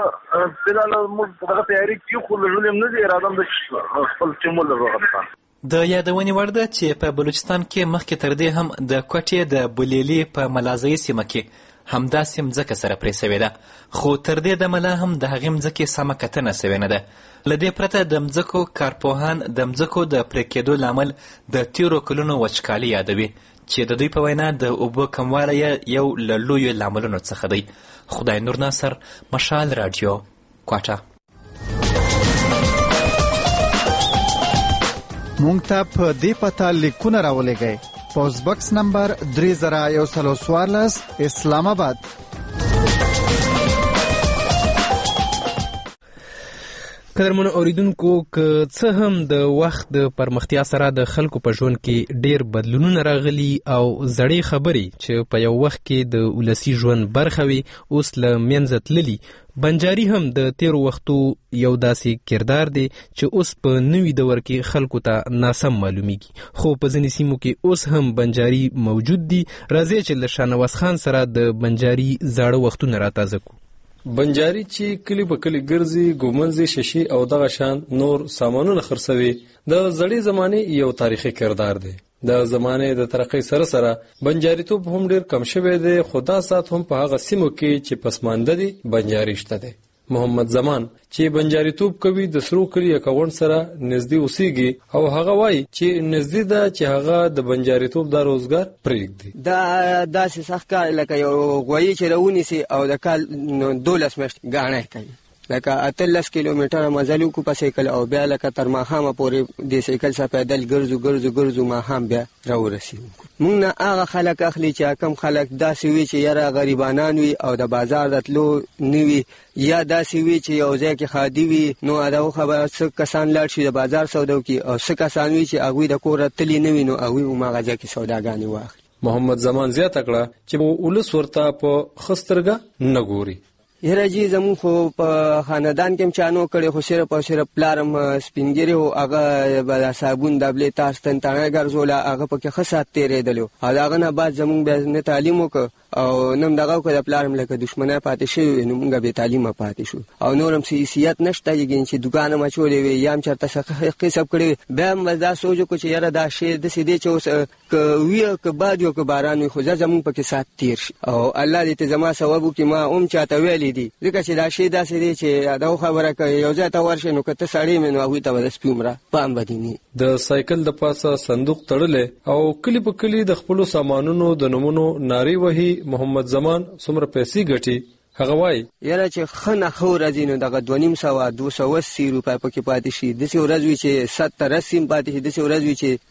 فلحال موږ دغه تیاري کیو خو لږولې هم نه دي، اراده هم ده چې خپل ټیم ولرو هغه دپاره. د یادونې وړ ده چې په بلوچستان کې مخکې تر دې هم د کوټې د بولیلي په ملازۍ سیمه کې همداسې مځکه سره پرې سوې ده، خو تر دې دمه لا هم د هغې مځکې سمه کتنه سوې نه ده. له دې پرته د مځکو کارپوهان د مځکو د پرې کېدو لامل د تېرو کلونو وچکالي یادوي چې د دوی په وینا د اوبو کموالی یو له لویو لاملونو څخه دی. خدای نور ناصر، مشال راډیو، کوټه. مونږ ته په دې پته لیکونه راولېږئ. پوسټ باکس نمبر 3114 اسلام آباد. قدرمنو اوریدونکو، که څه هم د وخت د پرمختیا سره د خلکو په ژوند کې ډیر بدلونونه راغلي او زړې خبرې چې په یو وخت کې د ولسی ژوند برخه وي اوس له منځه تللي، بنجاري هم د تیرو وختو یو داسې کردار دی چې اوس په نوي دور کې خلکو ته ناسم معلومیږي، خو په ځینې سیمو کې اوس هم بنجاري موجود دي. راځئ چې له شاهنواز خان سره د بنجاري زاړه وختونه راتازه کړو. بنجاري چې کلی په کلی ګرځي ګومنځي ششي او دغه شان نور سامانونه خرڅوي د زړې زمانه یو تاریخي کردار دی. د زمانه د ترقۍ سره سره بنجاریتوب هم ډیر کم شوی دی، خدا سات هم په هغه سیمو کې چې پسمانده دي بنجاري شته دی. محمد زمان چې بنجاریتوب کوي د سرو کلی اکاونټ سره نږدې اوسېږي او هغه وایي چې نږدې ده چې هغه د بنجاریتوب د روزګار پرېږدي. دا داسې سخت کار لکه یو غوایي چې راونیسي او د کال 12 میاشتې ګاڼه کوي، لکه 18 کیلومتره مزل وکړو په سایکل او بیا لکه تر ماښامه پورې د سایکل څخه پیدل ګرځو ماښام بیا راورسېږو. موږ نه هغه خلک اخلي چې کم خلک داسې وي چې یاره غریبانان وي او د بازار د تلو نه وي، یا داسې وي چې یو ځای کې خادي وي. نو دا خبره څه کسان لاړ شي د بازار سودا وکړي او څه کسان وي چې هغوی د کوره تلي نه وي، نو هغوی هماغه ځای کې سوداګانې واخلي. محمد زمان زیاته کړه چې ولس ورته په ښه سترګه نه ګوري. یره جی زمون خو په خاندان کې چانو کړي، خو صرف او صرف پلارم سپینګری او هغه بل صابون دبلې تاستن تانه ګرځولا، هغه په کې خصات تیرېدلو او هغه نه بعد زمون بیا نه تعلیم وکړ او نن دغه کو د پلارم لکه دښمنه پاتې شوی، نو موږ به تعلیم پاتې شو او نورم سیاست نشته یګین چې دکان ما چولې وي یم چرته څه حساب کړي. بیا مزدا سوچو کو چې یره دا شی د سیدې چې اوس وی ک بعد یو ک باران خو زمون په کې سات تیر شي او الله دې ته زما ثواب کې ما چاته ویلې دي ځکه چې دا شی داسې دی چې دا خبره کوي یو ځای ته ورشي نو کته سړی مې نو هغوی ته به سپیمره پام بدینی. د سایکل د پاسه صندوق تړلې او کلی په کلی د خپلو سامانونو د نمونو ناری وهي. محمد زمان څومره پیسې ګټي هغه وایي یاره چې ښه نښه ورځي نو دغه 250 روپۍ پکې پاتې شي، داسې ورځ وي چې 70 پاتې شي، داسې ورځ وي چې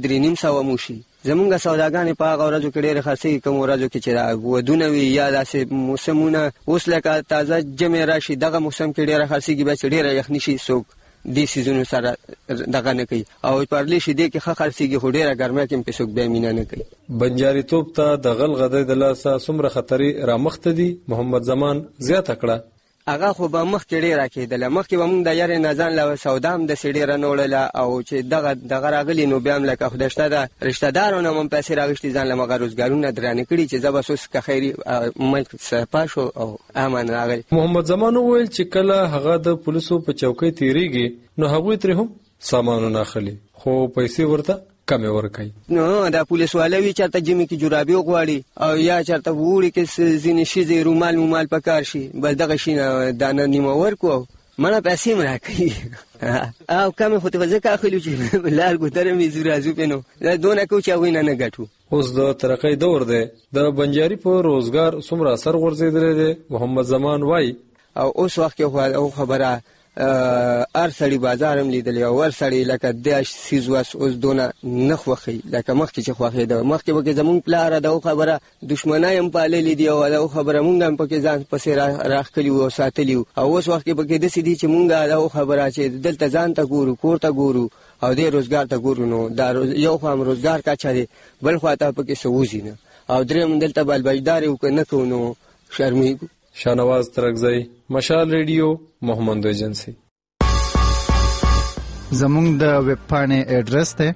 3 مو شي. زمونږ سوداګانې په هغه ورځو کې ډېرې خرڅېږي، کوم ورځو کې چې ودونه وي یا داسې موسمونه. اوس لکه تازه جمع راشي دغه موسم کې ډېره خرڅېږي، بیا چې ډېره یخني شي څوک دې سیزونو سره دغه نه کوي او پرلی شي دې کې ښه خرڅېږي، خو ډېره ګرمۍ کې پې څوک بیا مینه نه کوي. بنجاریتوب ته د غل غدۍ د لاسه څومره خطرې رامخته دي. محمد زمان زیاته کړه هغه خو به مخکې ډېره کېدله، مخکې به مونږ د یارې نه ځان له سودا هم داسې ډېره نه وړله او چې دغه راغلي نو بیا هم لکه خدای شته ده رشته دارو نه هم پیسې راغشتي ځان له مغه روزګارونه درانه کړي چې زه بس اوس که خیري ملک سپا شو او امن راغلی. محمد زمان وویل چې کله هغه د پولیسو په چوکۍ تیریږي نو هغوی ترې هم سامانونه اخلي خو پیسې ورته کمې ورکوي. نو دا پولیس والا وي چېرته جمعې کې جرابې وغواړي او یا چېرته وړي کې ځینې شیزې رومال په کار شي، بس دغه شي نه دانه نیمه ورکړو مړه پیسې م راکوي او کمې خو ته ځکه اخلو چې لار ګوتره مې زو راځو پې نو دونه کوو چې هغوی نه ګټو. اوس د ترقۍ دور دی، د بنجاري په روزګار څومره اثر غورځېدلی دی. محمد زمان وایي او اوس وخت کې خو خبره هر سړي بازار هم لیدلی او هر سړي لکه د سیز واس اوس دونه نه خوښوي لکه مخکې چې خوښېده. مخکې به کې زمونږ پلاره دا خبره دښمنۍ هم پاللي دي او دا خبره مونږ هم پکې ځان پسې راښکلي وو او ساتلي وو او اوس وخت کې به کې داسې دي چې مونږ دا خبره چې دلته ځان ته ګورو کور ته ګورو او دې روزګار ته ګورو نو دا یو خوا هم روزګار کچه دی، بل خوا ته پکې څه وځي نه او درېیم دلته بلبجدارې وکړو نه کوو نو شرمېږو. شاهنواز ترکزی، مشال ریډیو، محمد ایجنسی. زمونږ د ویب پاڼې ایډرس دی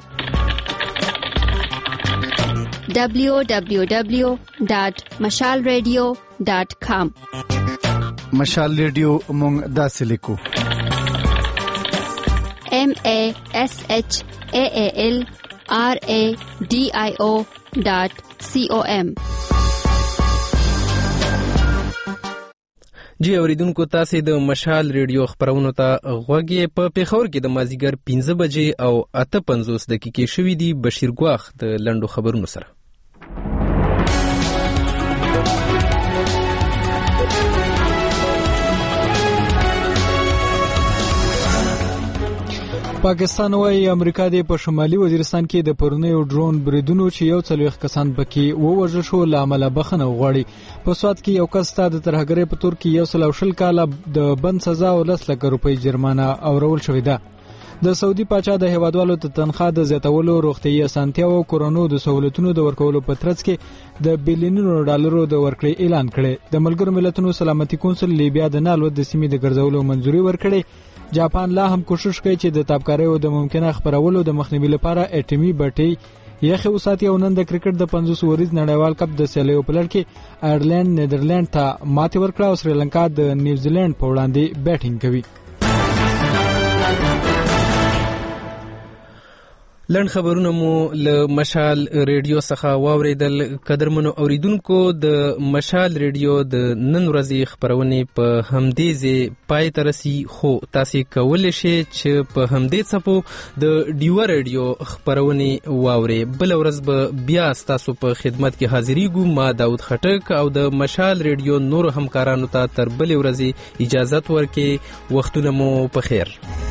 www.mashalradio.com. مشال ریډیو مونږ داسې لیکو MASHALRADIO.com. جی اوریدونکو تاسو د مشال ریډیو خبرونو ته غوږی په پیښور کې د مازیګر 15 بجې او 8:50 دقیقې شوې دي. بشیر ګواخ د لندو خبرونو سره. پاکستان وايي امریکا د په شمالي وزیرستان کې د پرونیو ډرون بریدونو چې یو څلويخ کسان پکې ووژل شو لامل بخنه وغواړي. په سواد کې یو کس ته د ترهګرۍ په تور کې 120 کاله د بند سزا او 10 لک روپۍ جرمانه اورول شوې ده. د سعودي پاچا د هیوادوالو ته تنخواه د زیاتولو، روغتيایي اسانتیا او کورونو د سہولتونو د ورکولو په ترڅ کې د بلینونو ډالرو د ورکړې اعلان کړي. د ملګرو ملتونو سلامتي کونسل لیبیا د نالو د سیمې د ګرځولو منځوري ورکړي. جاپان لا هم کوشش کوي چې د تابکاریو د ممکنه خبرولو د مخنیوي لپاره اټومي بټۍ یخه وساتي او نن د کرکټ د 50 وریز نړیوال کپ د سیالیو په لړ کې آیرلند نیدرلند ته ماتې ورکړه او سریلانکا د نیوزیلند په وړاندې بیټینګ کوي. لنډ خبرونه مو له مشال ریډیو څخه واوریدل. قدرمنو اوریدونکو د مشال ریډیو د نن ورځې خبرونه په همدې ځای پای ته رسي، خو تاسو کولی شئ چې په همدې څپو د ډیو ریډیو خبرونه واورئ. بل ورځ به بیا تاسو په خدمت کې حاضرېږو. ما داود خټک او د مشال ریډیو نور همکارانو ته تر بلې ورځې اجازه ورکړئ. وختونه مو په خیر.